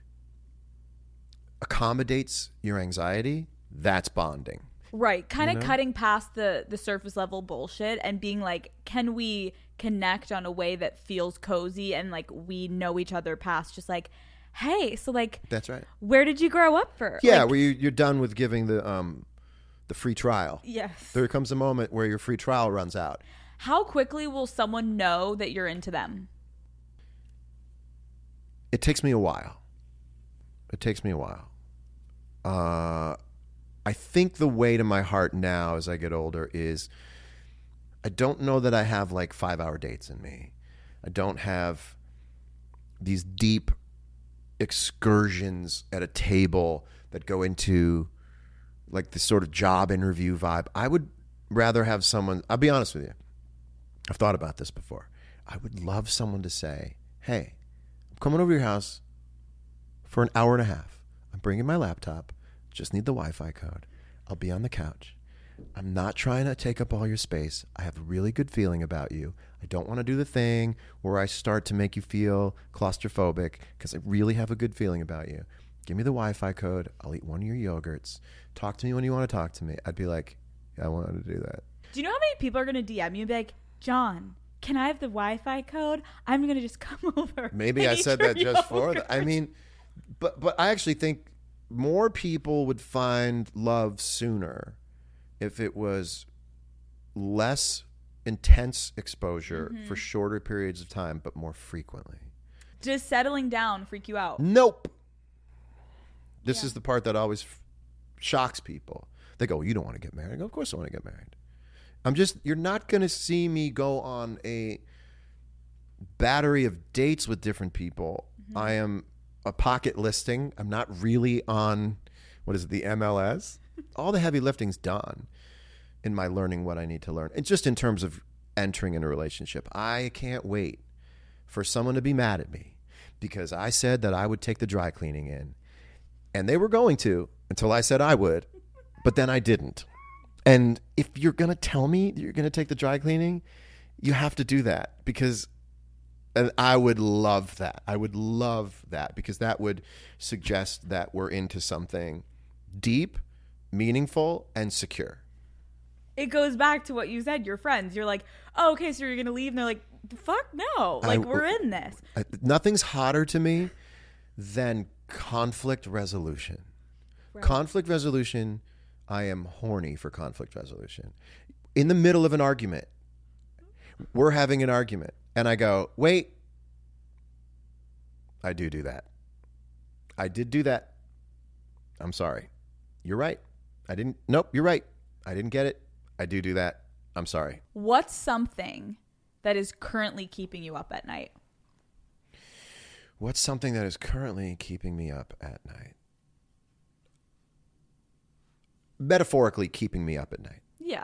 S3: accommodates your anxiety, that's bonding.
S6: Right. Kind of
S3: you know?
S6: Cutting past the, the surface level bullshit and being like, can we connect on a way that feels cozy and like we know each other past just like, hey, so like,
S3: that's right.
S6: Where did you grow up for?
S3: Yeah,
S6: like,
S3: where you, you're done with giving the um the free trial.
S6: Yes.
S3: There comes a moment where your free trial runs out.
S6: How quickly will someone know that you're into them?
S3: It takes me a while. It takes me a while. Uh, I think the way to my heart now as I get older is I don't know that I have like five hour dates in me. I don't have these deep excursions at a table that go into like this sort of job interview vibe. I would rather have someone, I'll be honest with you. I've thought about this before. I would love someone to say, hey, I'm coming over to your house for an hour and a half. I'm bringing my laptop. Just need the Wi-Fi code. I'll be on the couch. I'm not trying to take up all your space. I have a really good feeling about you. I don't want to do the thing where I start to make you feel claustrophobic because I really have a good feeling about you. Give me the Wi-Fi code. I'll eat one of your yogurts. Talk to me when you want to talk to me. I'd be like, yeah, I wanted to do that.
S6: Do you know how many people are going to D M you and be like, John, can I have the Wi-Fi code? I'm going to just come over.
S3: Maybe I said that just for that. I mean, but but I actually think more people would find love sooner if it was less intense exposure mm-hmm. for shorter periods of time, but more frequently.
S6: Does settling down freak you out?
S3: Nope. This
S6: yeah.
S3: is the part that always f- shocks people. They go, you don't want to get married. I go, of course I want to get married. I'm just, you're not going to see me go on a battery of dates with different people. Mm-hmm. I am a pocket listing. I'm not really on, what is it, the M L S? All the heavy lifting's done in my learning what I need to learn. And just in terms of entering in a relationship, I can't wait for someone to be mad at me because I said that I would take the dry cleaning in. And they were going to until I said I would, but then I didn't. And if you're going to tell me you're going to take the dry cleaning, you have to do that because and I would love that. I would love that because that would suggest that we're into something deep, meaningful, and secure.
S6: It goes back to what you said, your friends. You're like, oh, okay, so you're going to leave? And they're like, fuck no. Like, I, we're in this.
S3: I, nothing's hotter to me than conflict resolution. Right. Conflict resolution, I am horny for conflict resolution. In the middle of an argument, we're having an argument, and I go, wait, I do do that. I did do that. I'm sorry. You're right. I didn't. Nope, you're right. I didn't get it. I do do that. I'm sorry.
S6: What's something that is currently keeping you up at night?
S3: What's something that is currently keeping me up at night? Metaphorically keeping me up at night.
S6: Yeah.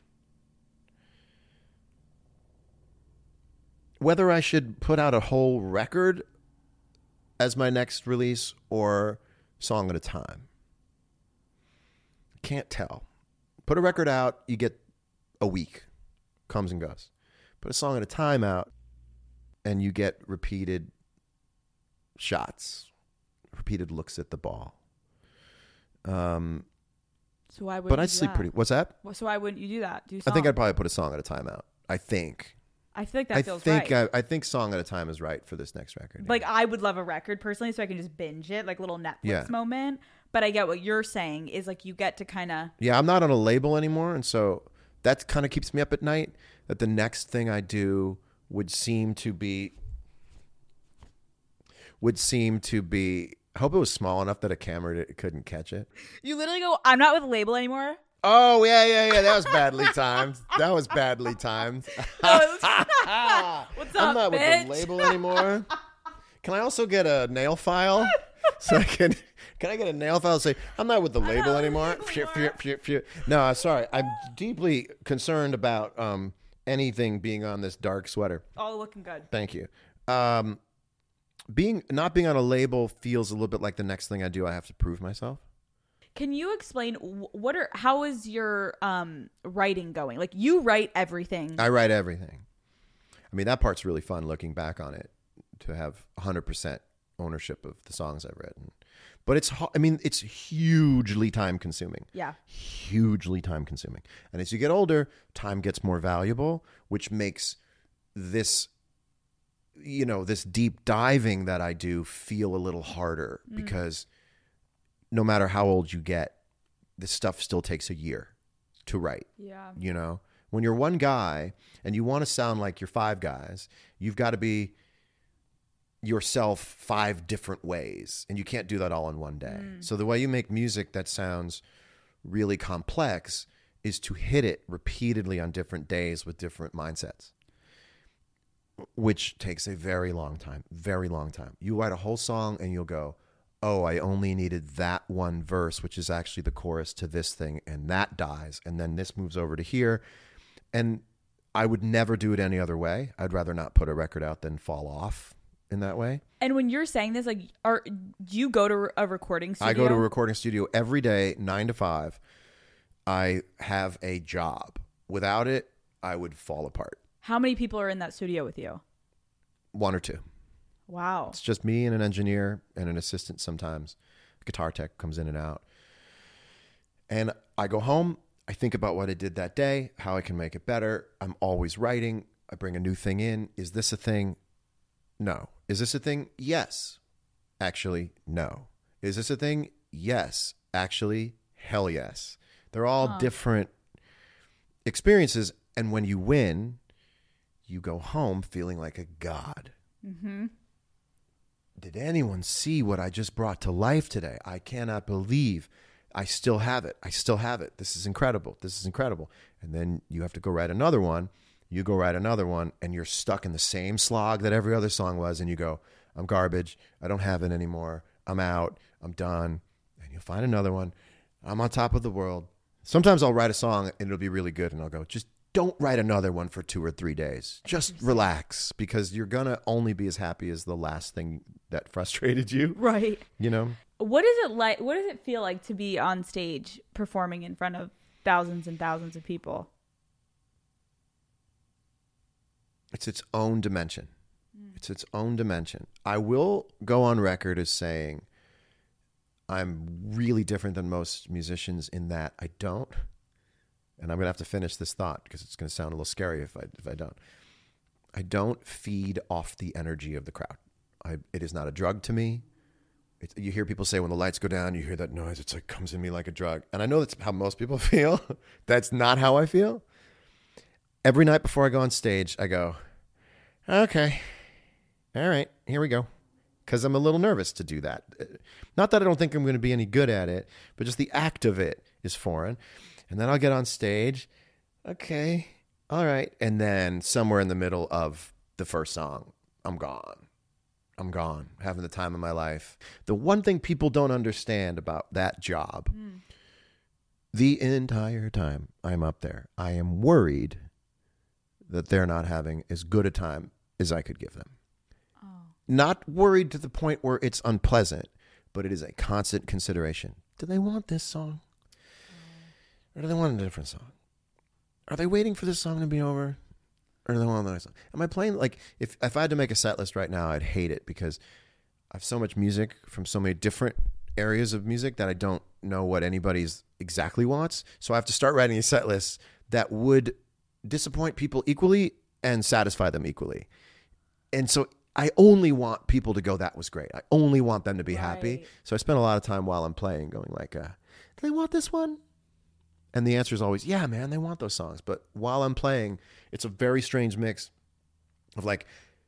S3: Whether I should put out a whole record as my next release or song at a time. Can't tell. Put a record out, you get a week. Comes and goes. Put a song at a time out, and you get repeated shots, repeated looks at the ball. Um,
S6: so why wouldn't
S3: but I
S6: you do
S3: sleep
S6: that?
S3: pretty. What's that?
S6: So why wouldn't you do that? Do
S3: I think I'd probably put a song at a time out. I think.
S6: I feel like that
S3: I
S6: feels
S3: think
S6: right.
S3: I, I think song at a time is right for this next record.
S6: Like I would love a record personally, so I can just binge it, like a little Netflix
S3: Yeah.
S6: moment. But I get what you're saying is like you get to kind of.
S3: Yeah, I'm not on a label anymore, and so that kind of keeps me up at night. That the next thing I do would seem to be would seem to be. I hope it was small enough that a camera couldn't catch it.
S6: You literally go, I'm not with a label anymore.
S3: Oh yeah, yeah, yeah. That was badly timed. That was badly timed.
S6: What's up,
S3: I'm not
S6: bitch?
S3: with the label anymore. Can I also get a nail file? So I can. Can I get a nail file and say I'm not with the label
S6: not
S3: anymore?
S6: with
S3: Phew, phew, phew, phew. No, sorry. I'm deeply concerned about um, anything being on this dark sweater.
S6: All looking good.
S3: Thank you. Um, being not being on a label feels a little bit like the next thing I do. I have to prove myself.
S6: Can you explain what are how is your um, writing going? Like you write everything.
S3: I write everything. I mean, that part's really fun looking back on it, to have one hundred percent ownership of the songs I've written. But it's, I mean, it's hugely time consuming.
S6: Yeah.
S3: Hugely time consuming. And as you get older, time gets more valuable, which makes this, you know, this deep diving that I do feel a little harder mm. because no matter how old you get, this stuff still takes a year to write.
S6: Yeah.
S3: You know, when you're one guy and you want to sound like you're five guys, you've got to be yourself five different ways, and you can't do that all in one day. Mm. So the way you make music that sounds really complex is to hit it repeatedly on different days with different mindsets, which takes a very long time, very long time. You write a whole song and you'll go, oh, I only needed that one verse, which is actually the chorus to this thing, and that dies, and then this moves over to here. And I would never do it any other way. I'd rather not put a record out than fall off in that way.
S6: And when you're saying this, like, are do you go to a recording studio?
S3: I go to a recording studio every day, nine to five. I have a job. Without it, I would fall apart.
S6: How many people are in that studio with you?
S3: One or two.
S6: Wow.
S3: It's just me and an engineer and an assistant sometimes. Guitar tech comes in and out. And I go home. I think about what I did that day, how I can make it better. I'm always writing. I bring a new thing in. Is this a thing? No. Is this a thing? Yes. Actually, no. Is this a thing? Yes. Actually, hell yes. They're all huh. different experiences. And when you win, you go home feeling like a god. Mm-hmm. Did anyone see what I just brought to life today? I cannot believe I still have it. I still have it. This is incredible. This is incredible. And then you have to go write another one. You go write another one, and you're stuck in the same slog that every other song was. And you go, I'm garbage. I don't have it anymore. I'm out. I'm done. And you'll find another one. I'm on top of the world. Sometimes I'll write a song, and it'll be really good. And I'll go, just don't write another one for two or three days. Just relax, because you're going to only be as happy as the last thing that frustrated you.
S6: Right.
S3: You know?
S6: What is it like? What does it feel like to be on stage performing in front of thousands and thousands of people?
S3: It's its own dimension. Mm. It's its own dimension. I will go on record as saying I'm really different than most musicians in that I don't, and I'm going to have to finish this thought because it's going to sound a little scary if I if I don't. I don't feed off the energy of the crowd. I, it is not a drug to me. It's, you hear people say when the lights go down, you hear that noise. It's like comes in me like a drug. And I know that's how most people feel. That's not how I feel. Every night before I go on stage, I go, okay, all right, here we go. Because I'm a little nervous to do that. Not that I don't think I'm going to be any good at it, but just the act of it is foreign. And then I'll get on stage. Okay, all right. And then somewhere in the middle of the first song, I'm gone. I'm gone, having the time of my life. The one thing people don't understand about that job, mm. the entire time I'm up there, I am worried that they're not having as good a time as I could give them. Oh. Not worried to the point where it's unpleasant, but it is a constant consideration. Do they want this song? Oh. Or do they want a different song? Are they waiting for this song to be over? Or do they want another song? Am I playing, like, if, if I had to make a set list right now, I'd hate it because I have so much music from so many different areas of music that I don't know what anybody's exactly wants. So I have to start writing a set list that would disappoint people equally and satisfy them equally. And so I only want people to go, that was great. I only want them to be right. happy. So I spend a lot of time while I'm playing going like, uh, do they want this one? And the answer is always, yeah, man, they want those songs. But while I'm playing, it's a very strange mix of like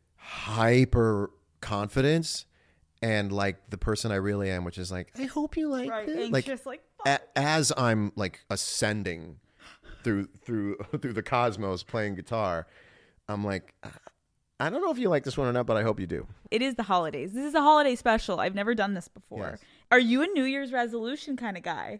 S3: hyper confidence and like the person I really am, which is like, I hope you like
S6: right.
S3: this.
S6: Anxious,
S3: like,
S6: like
S3: a, as I'm like ascending through through through the cosmos playing guitar, I'm like, I don't know if you like this one or not, but I hope you do.
S6: It is the holidays. This is a holiday special. I've never done this before.
S3: Yes.
S6: Are you a New Year's resolution kind of guy?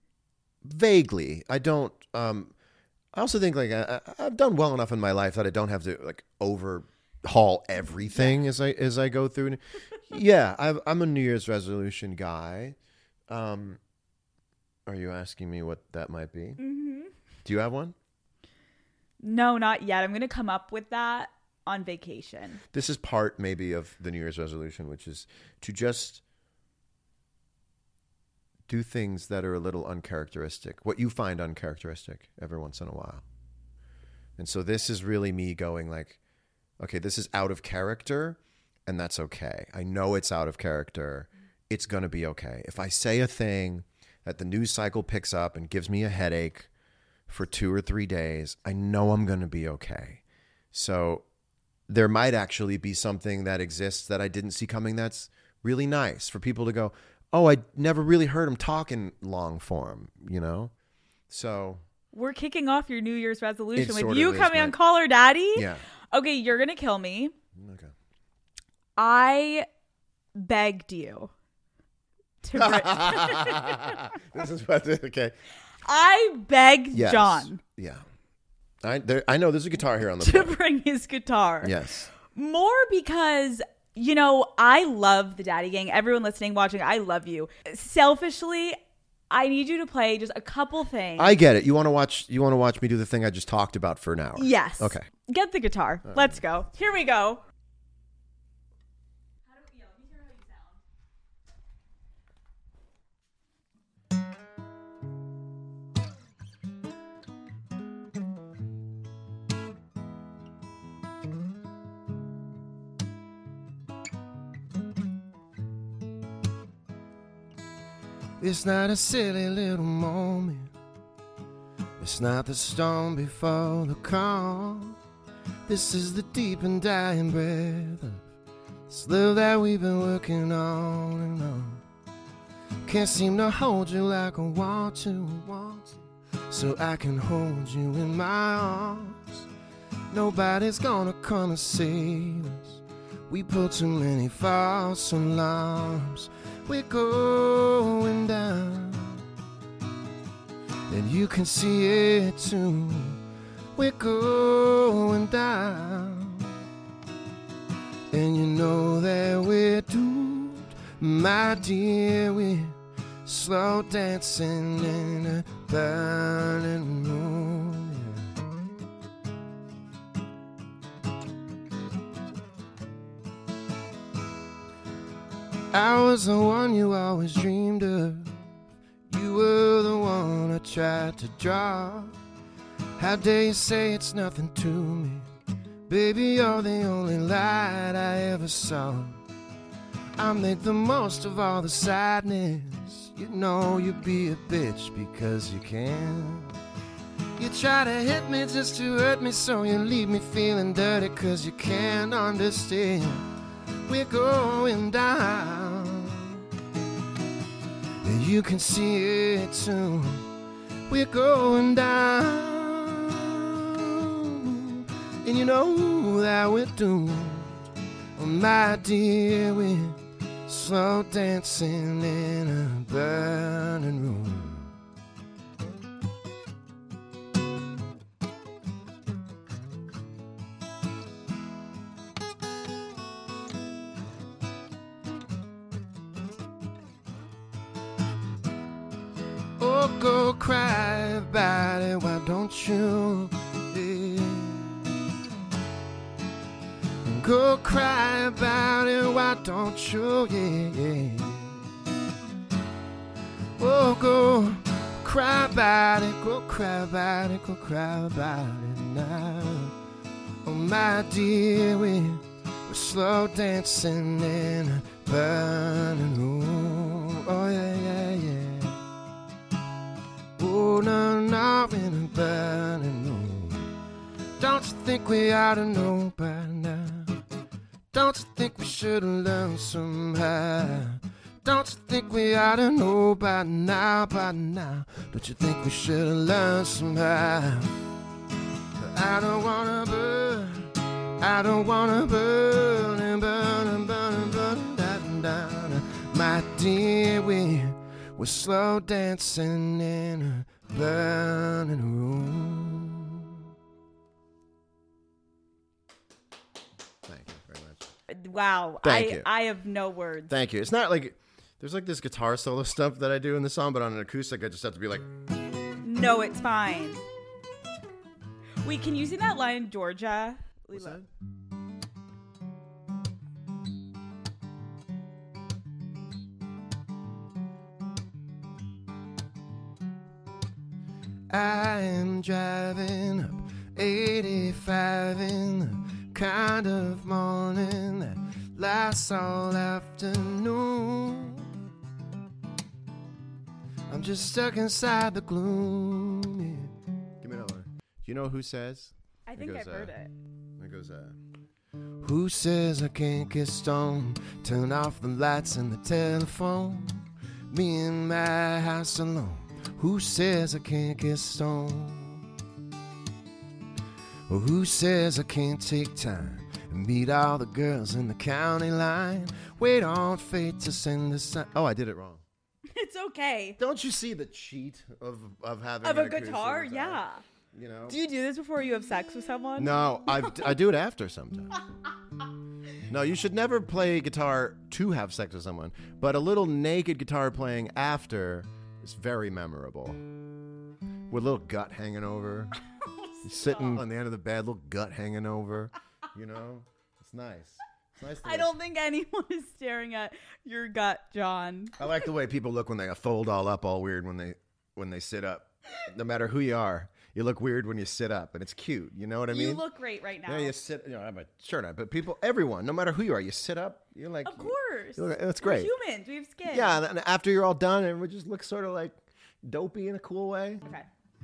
S3: Vaguely. I don't. Um, I also think like I, I've done well enough in my life that I don't have to like overhaul everything yeah. as I as I go through. yeah, I've, I'm a New Year's resolution guy. Um, are you asking me what that might be? Mm-hmm. Do you have one?
S6: No, not yet. I'm going to come up with that on vacation.
S3: This is part maybe of the New Year's resolution, which is to just do things that are a little uncharacteristic, what you find uncharacteristic every once in a while. And so this is really me going like, okay, this is out of character, and that's okay. I know it's out of character. It's going to be okay. If I say a thing that the news cycle picks up and gives me a headache for two or three days, I know I'm going to be okay. So there might actually be something that exists that I didn't see coming that's really nice for people to go, oh, I never really heard him talk in long form, you know? So
S6: we're kicking off your New Year's resolution
S3: It
S6: with
S3: sort
S6: you
S3: of is,
S6: coming on
S3: right?
S6: Call Her Daddy.
S3: yeah.
S6: Okay, you're going to kill me.
S3: Okay.
S6: I begged you to bring-
S3: This is what, okay.
S6: I begged
S3: Yes.
S6: John
S3: Yeah. I there, I know there's a guitar here on the
S6: to
S3: floor.
S6: bring his guitar.
S3: Yes.
S6: More because, you know, I love the Daddy Gang. Everyone listening, watching, I love you. Selfishly, I need you to play just a couple things.
S3: I get it. You want to watch you want to watch me do the thing I just talked about for an hour.
S6: Yes.
S3: Okay.
S6: Get the guitar. Let's go. Here we go.
S3: It's not a silly little moment. It's not the storm before the calm. This is the deep and dying breath of this love that we've been working on and on. Can't seem to hold you like I want to, want to, so I can hold you in my arms. Nobody's gonna come and save us. We put too many false alarms. We're going down, and you can see it too. We're going down, and you know that we're doomed, my dear. We're slow dancing in a burning room. I was the one you always dreamed of. You were the one I tried to draw. How dare you say it's nothing to me? Baby, you're the only light I ever saw. I make the most of all the sadness. You know you be a bitch because you can. You try to hit me just to hurt me, so you leave me feeling dirty cause you can't understand. We're going down, and you can see it too. We're going down, and you know that we're doomed. Oh, my dear, we're slow dancing in a burning room. Oh, go cry about it, why don't you? Yeah. Go cry about it, why don't you? Yeah, yeah. Oh, go cry about it, go cry about it, go cry about it now. Oh, my dear, we, we're slow dancing in a burning room. Oh, yeah, yeah, yeah. Oh, no, no, in a burning room. Don't you think we ought to know by now? Don't you think we should have learned somehow? Don't you think we ought to know by now, by now? Don't you think we should have learned somehow? I don't wanna burn, I don't wanna burn and burn and burn and burn down, down. My dear, we we're slow dancing in a burning room. Thank you very much.
S6: Wow.
S3: Thank
S6: I,
S3: you.
S6: I have no words.
S3: Thank you. It's not like there's like this guitar solo stuff that I do in the song, but on an acoustic, I just have to be like.
S6: No, it's fine. Wait, can you sing that line in Georgia?
S3: What's that? I am driving up eighty-five in the kind of morning that lasts all afternoon. I'm just stuck inside the gloom. Yeah. Give me another one. Do you know Who Says?
S6: I think
S3: goes,
S6: I've heard
S3: uh,
S6: it.
S3: It goes, uh, who says I can't get stoned? Turn off the lights and the telephone. me in my house alone. Who says I can't get stoned? Well, who says I can't take time and meet all the girls in the county line? Wait on fate to send the sign. Oh, I did it wrong.
S6: It's okay.
S3: Don't you see the cheat of of having
S6: Of
S3: an
S6: a guitar?
S3: acoustic
S6: Yeah.
S3: You know?
S6: Do you do this before you have sex with someone?
S3: No, I I do it after sometimes. No, you should never play guitar to have sex with someone, but a little naked guitar playing after is very memorable. With a little gut hanging over. Sitting on the end of the bed, little gut hanging over. You know? It's nice. It's nice to
S6: I don't think anyone is staring at your gut, John.
S3: I like the way people look when they fold all up all weird when they when they sit up. No matter who you are, you look weird when you sit up, and it's cute. You know what I mean?
S6: You look great right now.
S3: Yeah, you sit. You know, I have a shirt on, but people, everyone, no matter who you are, you sit up. You're like,
S6: Of course.
S3: You look, that's great.
S6: We're humans. We have skin.
S3: Yeah, and after you're all done, and we just look sort of like dopey in a cool way.
S6: Okay.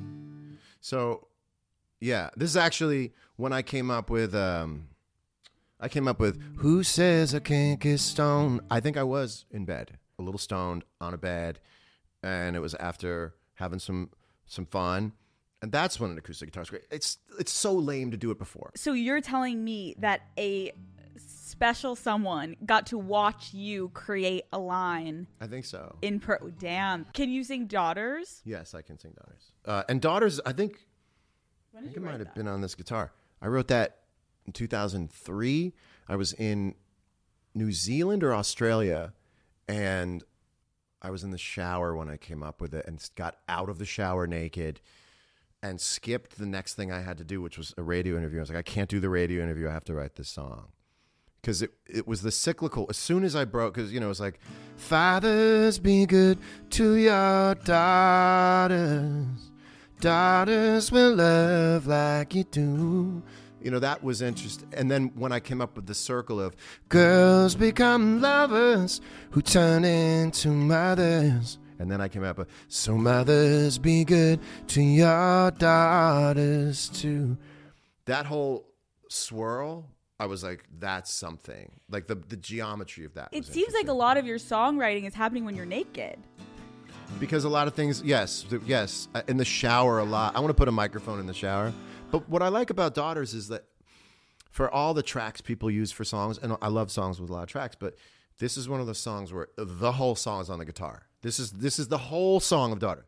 S3: So, yeah, this is actually when I came up with. Um, I came up with "Who Says I Can't Get Stoned." I think I was in bed, a little stoned on a bed, and it was after having some some fun, and that's when an acoustic guitar is great. It's it's so lame to do it before.
S6: So you're telling me that a special someone got to watch you create a line
S3: I think so.
S6: in per. Damn. Can you sing Daughters?
S3: Yes, I can sing Daughters. Uh, and Daughters, I think, I think it might have been on this guitar. I wrote that in two thousand three. I was in New Zealand or Australia, and I was in the shower when I came up with it and got out of the shower naked and skipped the next thing I had to do, which was a radio interview. I was like, I can't do the radio interview. I have to write this song. Because it, it was the cyclical. As soon as I broke, because, you know, it was like, fathers, be good to your daughters. Daughters will love like you do. You know, that was interesting. And then when I came up with the circle of girls become lovers who turn into mothers. And then I came up with, so mothers be good to your daughters too. That whole swirl, I was like, that's something. Like the, the geometry of that.
S6: It
S3: was
S6: seems like a lot of your songwriting is happening when you're naked.
S3: Because a lot of things, yes, th- yes, uh, in the shower a lot. I want to put a microphone in the shower. But what I like about Daughters is that for all the tracks people use for songs, and I love songs with a lot of tracks, but this is one of the songs where the whole song is on the guitar. This is this is the whole song of Daughter.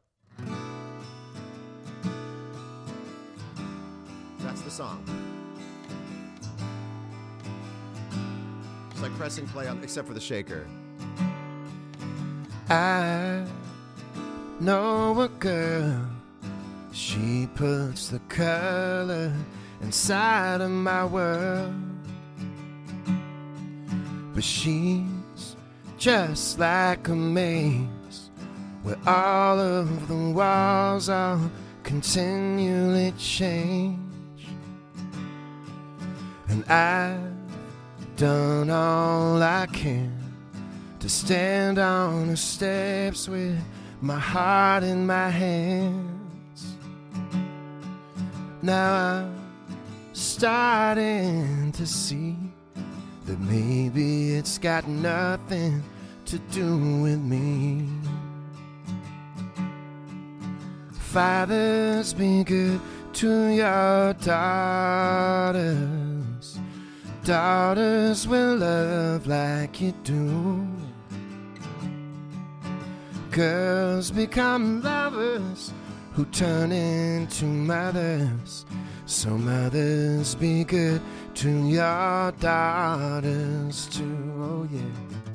S3: That's the song. It's like pressing play on, except for the shaker. I know a girl. She puts the color inside of my world. But she's just like a maze where all of the walls are continually change. And I've done all I can to stand on the steps with my heart in my hands. Now I'm starting to see that maybe it's got nothing to do with me. Fathers, be good to your daughters. Daughters will love like you do. Girls become lovers who turn into mothers. So mothers, be good to your daughters too. Oh yeah.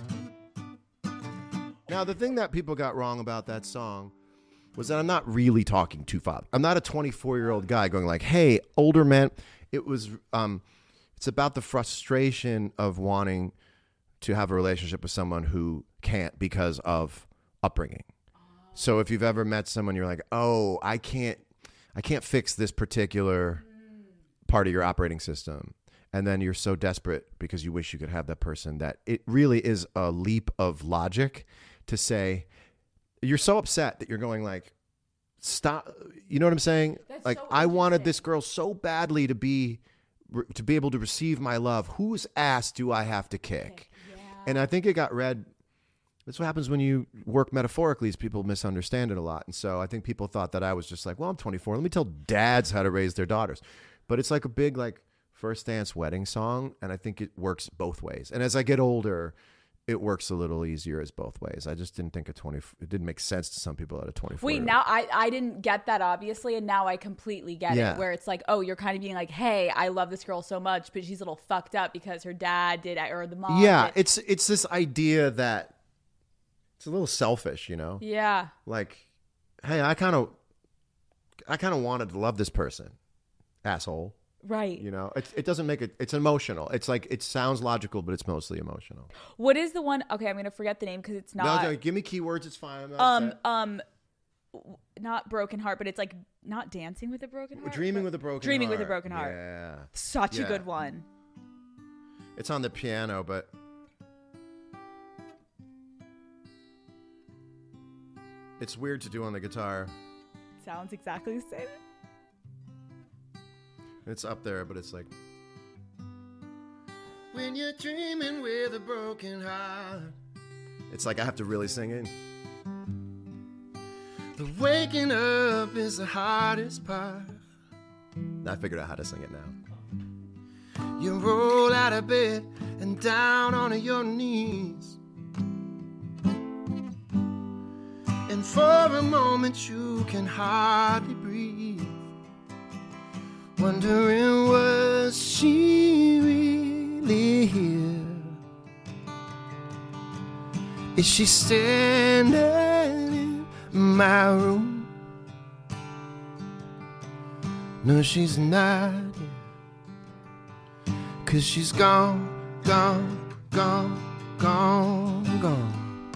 S3: Now the thing that people got wrong about that song was that I'm not really talking to father. I'm not a twenty-four-year-old guy going like, "Hey, older men." It was. Um, it's about the frustration of wanting to have a relationship with someone who can't because of upbringing. So if you've ever met someone, you're like, oh, I can't, I can't fix this particular part of your operating system. And then you're so desperate because you wish you could have that person that it really is a leap of logic to say, you're so upset that you're going like, stop. You know what I'm saying?
S6: That's
S3: like,
S6: so
S3: I wanted
S6: interesting.
S3: this girl so badly to be, to be able to receive my love. Whose ass do I have to kick? Yeah. And I think it got read. That's what happens when you work metaphorically is people misunderstand it a lot. And so I think people thought that I was just like, well, I'm twenty-four. Let me tell dads how to raise their daughters. But it's like a big like first dance wedding song. And I think it works both ways. And as I get older, it works a little easier as both ways. I just didn't think a twenty, it didn't make sense to some people at a twenty-four.
S6: Wait, now I, I didn't get that obviously. And now I completely get
S3: Yeah.
S6: it where it's like, oh, you're kind of being like, hey, I love this girl so much, but she's a little fucked up because her dad did, or the mom.
S3: Yeah.
S6: did.
S3: It's, it's this idea that it's a little selfish, you know?
S6: Yeah.
S3: Like, hey, I kind of, I kind of wanted to love this person, asshole.
S6: Right.
S3: You know, it, it doesn't make it, it's emotional. It's like, it sounds logical, but it's mostly emotional.
S6: What is the one? Okay, I'm going to forget the name because it's not.
S3: No, no, give me keywords. It's fine. I'm not
S6: um,
S3: upset.
S6: um, not broken heart, but it's like not dancing with a broken heart.
S3: Dreaming
S6: but
S3: with a broken
S6: Dreaming
S3: heart.
S6: with a broken heart.
S3: Yeah.
S6: Such
S3: Yeah.
S6: a good one.
S3: It's on the piano, but it's weird to do on the guitar.
S6: Sounds exactly the same.
S3: It's up there, but it's like when you're dreaming with a broken heart. It's like I have to really sing it. The waking up is the hardest part. I figured out how to sing it now. You roll out of bed and down on your knees, and for a moment you can hardly breathe, wondering was she really here? Is she standing in my room? No, she's not here, 'cause she's gone, gone, gone, gone, gone.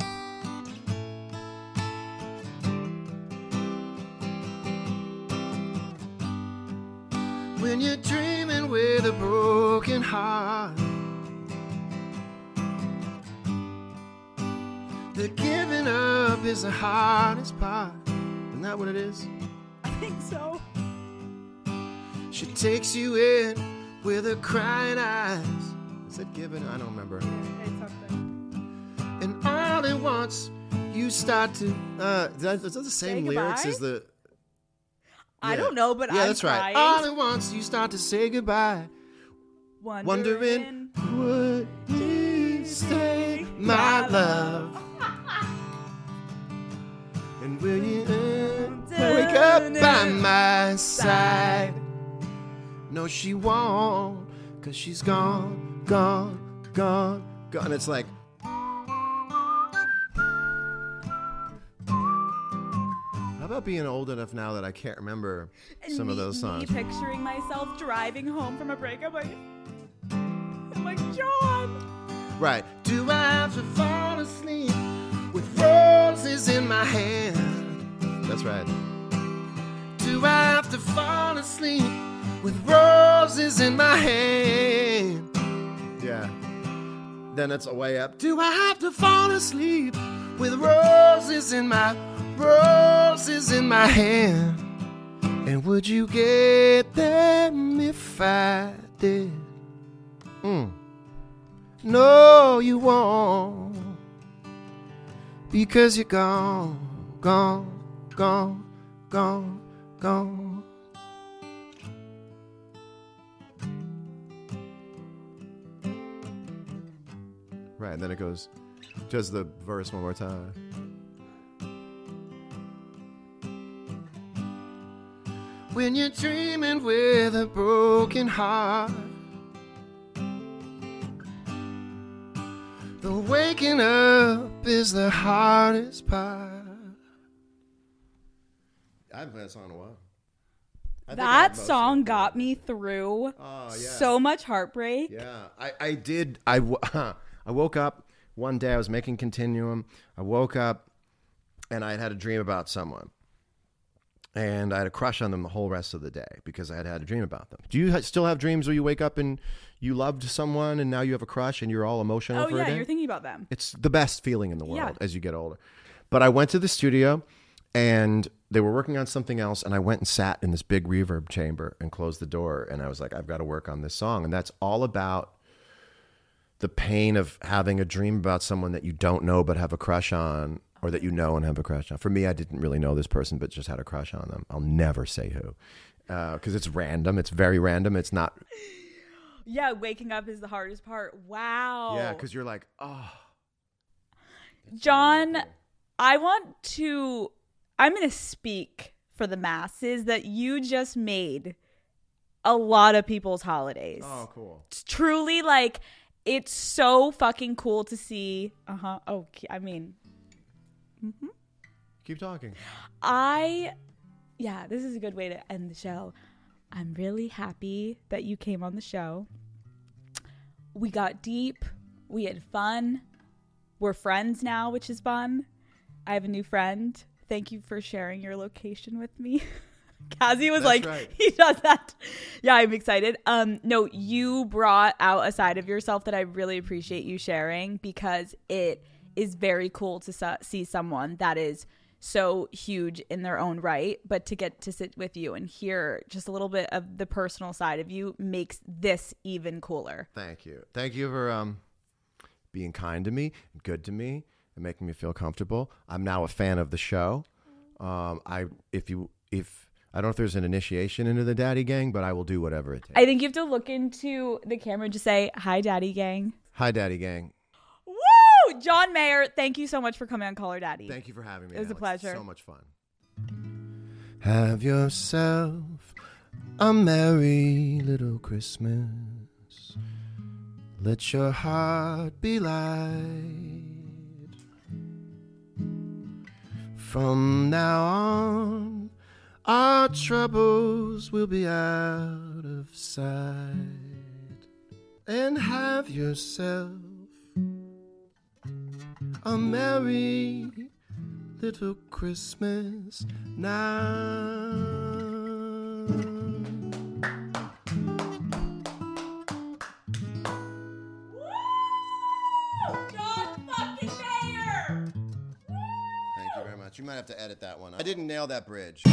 S3: When you're dreaming with a broken heart, the giving up is the hardest part. Isn't that what it is?
S6: I think so.
S3: She takes you in with her crying eyes. Is it giving? I don't remember. And all at once you start to. Uh, is that, is that the same
S6: Say
S3: lyrics
S6: goodbye?
S3: as the?
S6: I
S3: Yeah.
S6: don't know, but
S3: yeah,
S6: I'm
S3: that's right.
S6: trying.
S3: All at once you start to say goodbye,
S6: Wondering,
S3: wondering would you stay, my love? And will you uh, wake up by my side? No, she won't, 'cause she's gone, gone, gone, gone. It's like, how about being old enough now that I can't remember
S6: And
S3: some
S6: me,
S3: of those songs?
S6: Me picturing myself driving home from a breakup, like, I'm like, John.
S3: Right. Do I have to fall asleep with roses in my hand? That's right. Do I have to fall asleep with roses in my hand? Yeah. Then it's a way up. Do I have to fall asleep with roses in my roses in my hand? And would you get them if I did? Mm. No, you won't, because you're gone, gone, gone, gone, gone. Right, and then it goes, does the verse one more time. When you're dreaming with a broken heart, the waking up is the hardest part. I haven't played that song in a while. I think I
S6: That
S3: have most of
S6: song
S3: it.
S6: got me through
S3: Oh, yeah.
S6: so much heartbreak.
S3: Yeah, I, I did. I, w- I woke up one day, I was making Continuum. I woke up and I had had a dream about someone. And I had a crush on them the whole rest of the day because I had had a dream about them. Do you ha- still have dreams where you wake up and you loved someone and now you have a crush and you're all emotional
S6: Oh,
S3: for a
S6: yeah,
S3: day?
S6: you're thinking about them.
S3: It's the best feeling in the world
S6: Yeah.
S3: as you get older. But I went to the studio and they were working on something else, and I went and sat in this big reverb chamber and closed the door, and I was like, I've got to work on this song. And that's all about the pain of having a dream about someone that you don't know but have a crush on, or that you know and have a crush on. For me, I didn't really know this person, but just had a crush on them. I'll never say who, because uh, it's random. It's very random. It's not.
S6: Yeah, waking up is the hardest part. Wow.
S3: Yeah, because you're like, oh.
S6: John, I want to, I'm going to speak for the masses that you just made a lot of people's holidays.
S3: Oh, cool.
S6: It's truly like, it's so fucking cool to see. Uh-huh. Oh, I mean. Mm-hmm.
S3: Keep talking.
S6: I, yeah, this is a good way to end the show. I'm really happy that you came on the show. We got deep. We had fun. We're friends now, which is fun. I have a new friend. Thank you for sharing your location with me. Kazi was
S3: That's
S6: like,
S3: right.
S6: He does that. Yeah, I'm excited. Um, no, you brought out a side of yourself that I really appreciate you sharing, because it is very cool to su- see someone that is so huge in their own right, but to get to sit with you and hear just a little bit of the personal side of you makes this even cooler.
S3: Thank you. Thank you for um, being kind to me, good to me, and making me feel comfortable. I'm now a fan of the show. Um, I if you if I don't know if there's an initiation into the Daddy Gang, but I will do whatever it takes.
S6: I think you have to look into the camera and just say, "Hi, Daddy Gang."
S3: Hi, Daddy Gang.
S6: Woo! John Mayer, thank you so much for coming on Call Her Daddy.
S3: Thank you for having me.
S6: It was
S3: Alex.
S6: a pleasure.
S3: So much fun. Have yourself a merry little Christmas. Let your heart be light. From now on, our troubles will be out of sight. And have yourself a merry little Christmas now.
S6: John fucking Mayer!
S3: Thank you very much. You might have to edit that one. I didn't nail that bridge.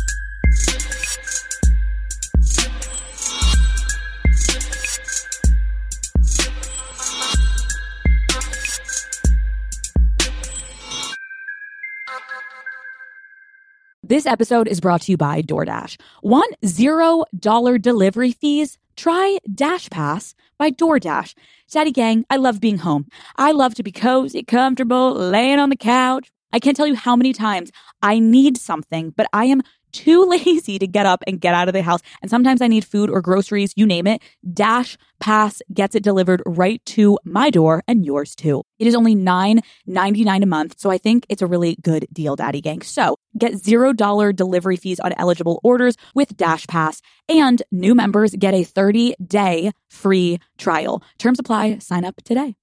S1: This episode is brought to you by DoorDash. Want zero dollar delivery fees? Try Dash Pass by DoorDash. Daddy Gang, I love being home. I love to be cozy, comfortable, laying on the couch. I can't tell you how many times I need something, but I am too lazy to get up and get out of the house. And sometimes I need food or groceries, you name it. Dash Pass gets it delivered right to my door and yours too. It is only nine ninety-nine a month, so I think it's a really good deal, Daddy Gang. So get zero dollar delivery fees on eligible orders with Dash Pass, and new members get a thirty day free trial. Terms apply. Sign up today.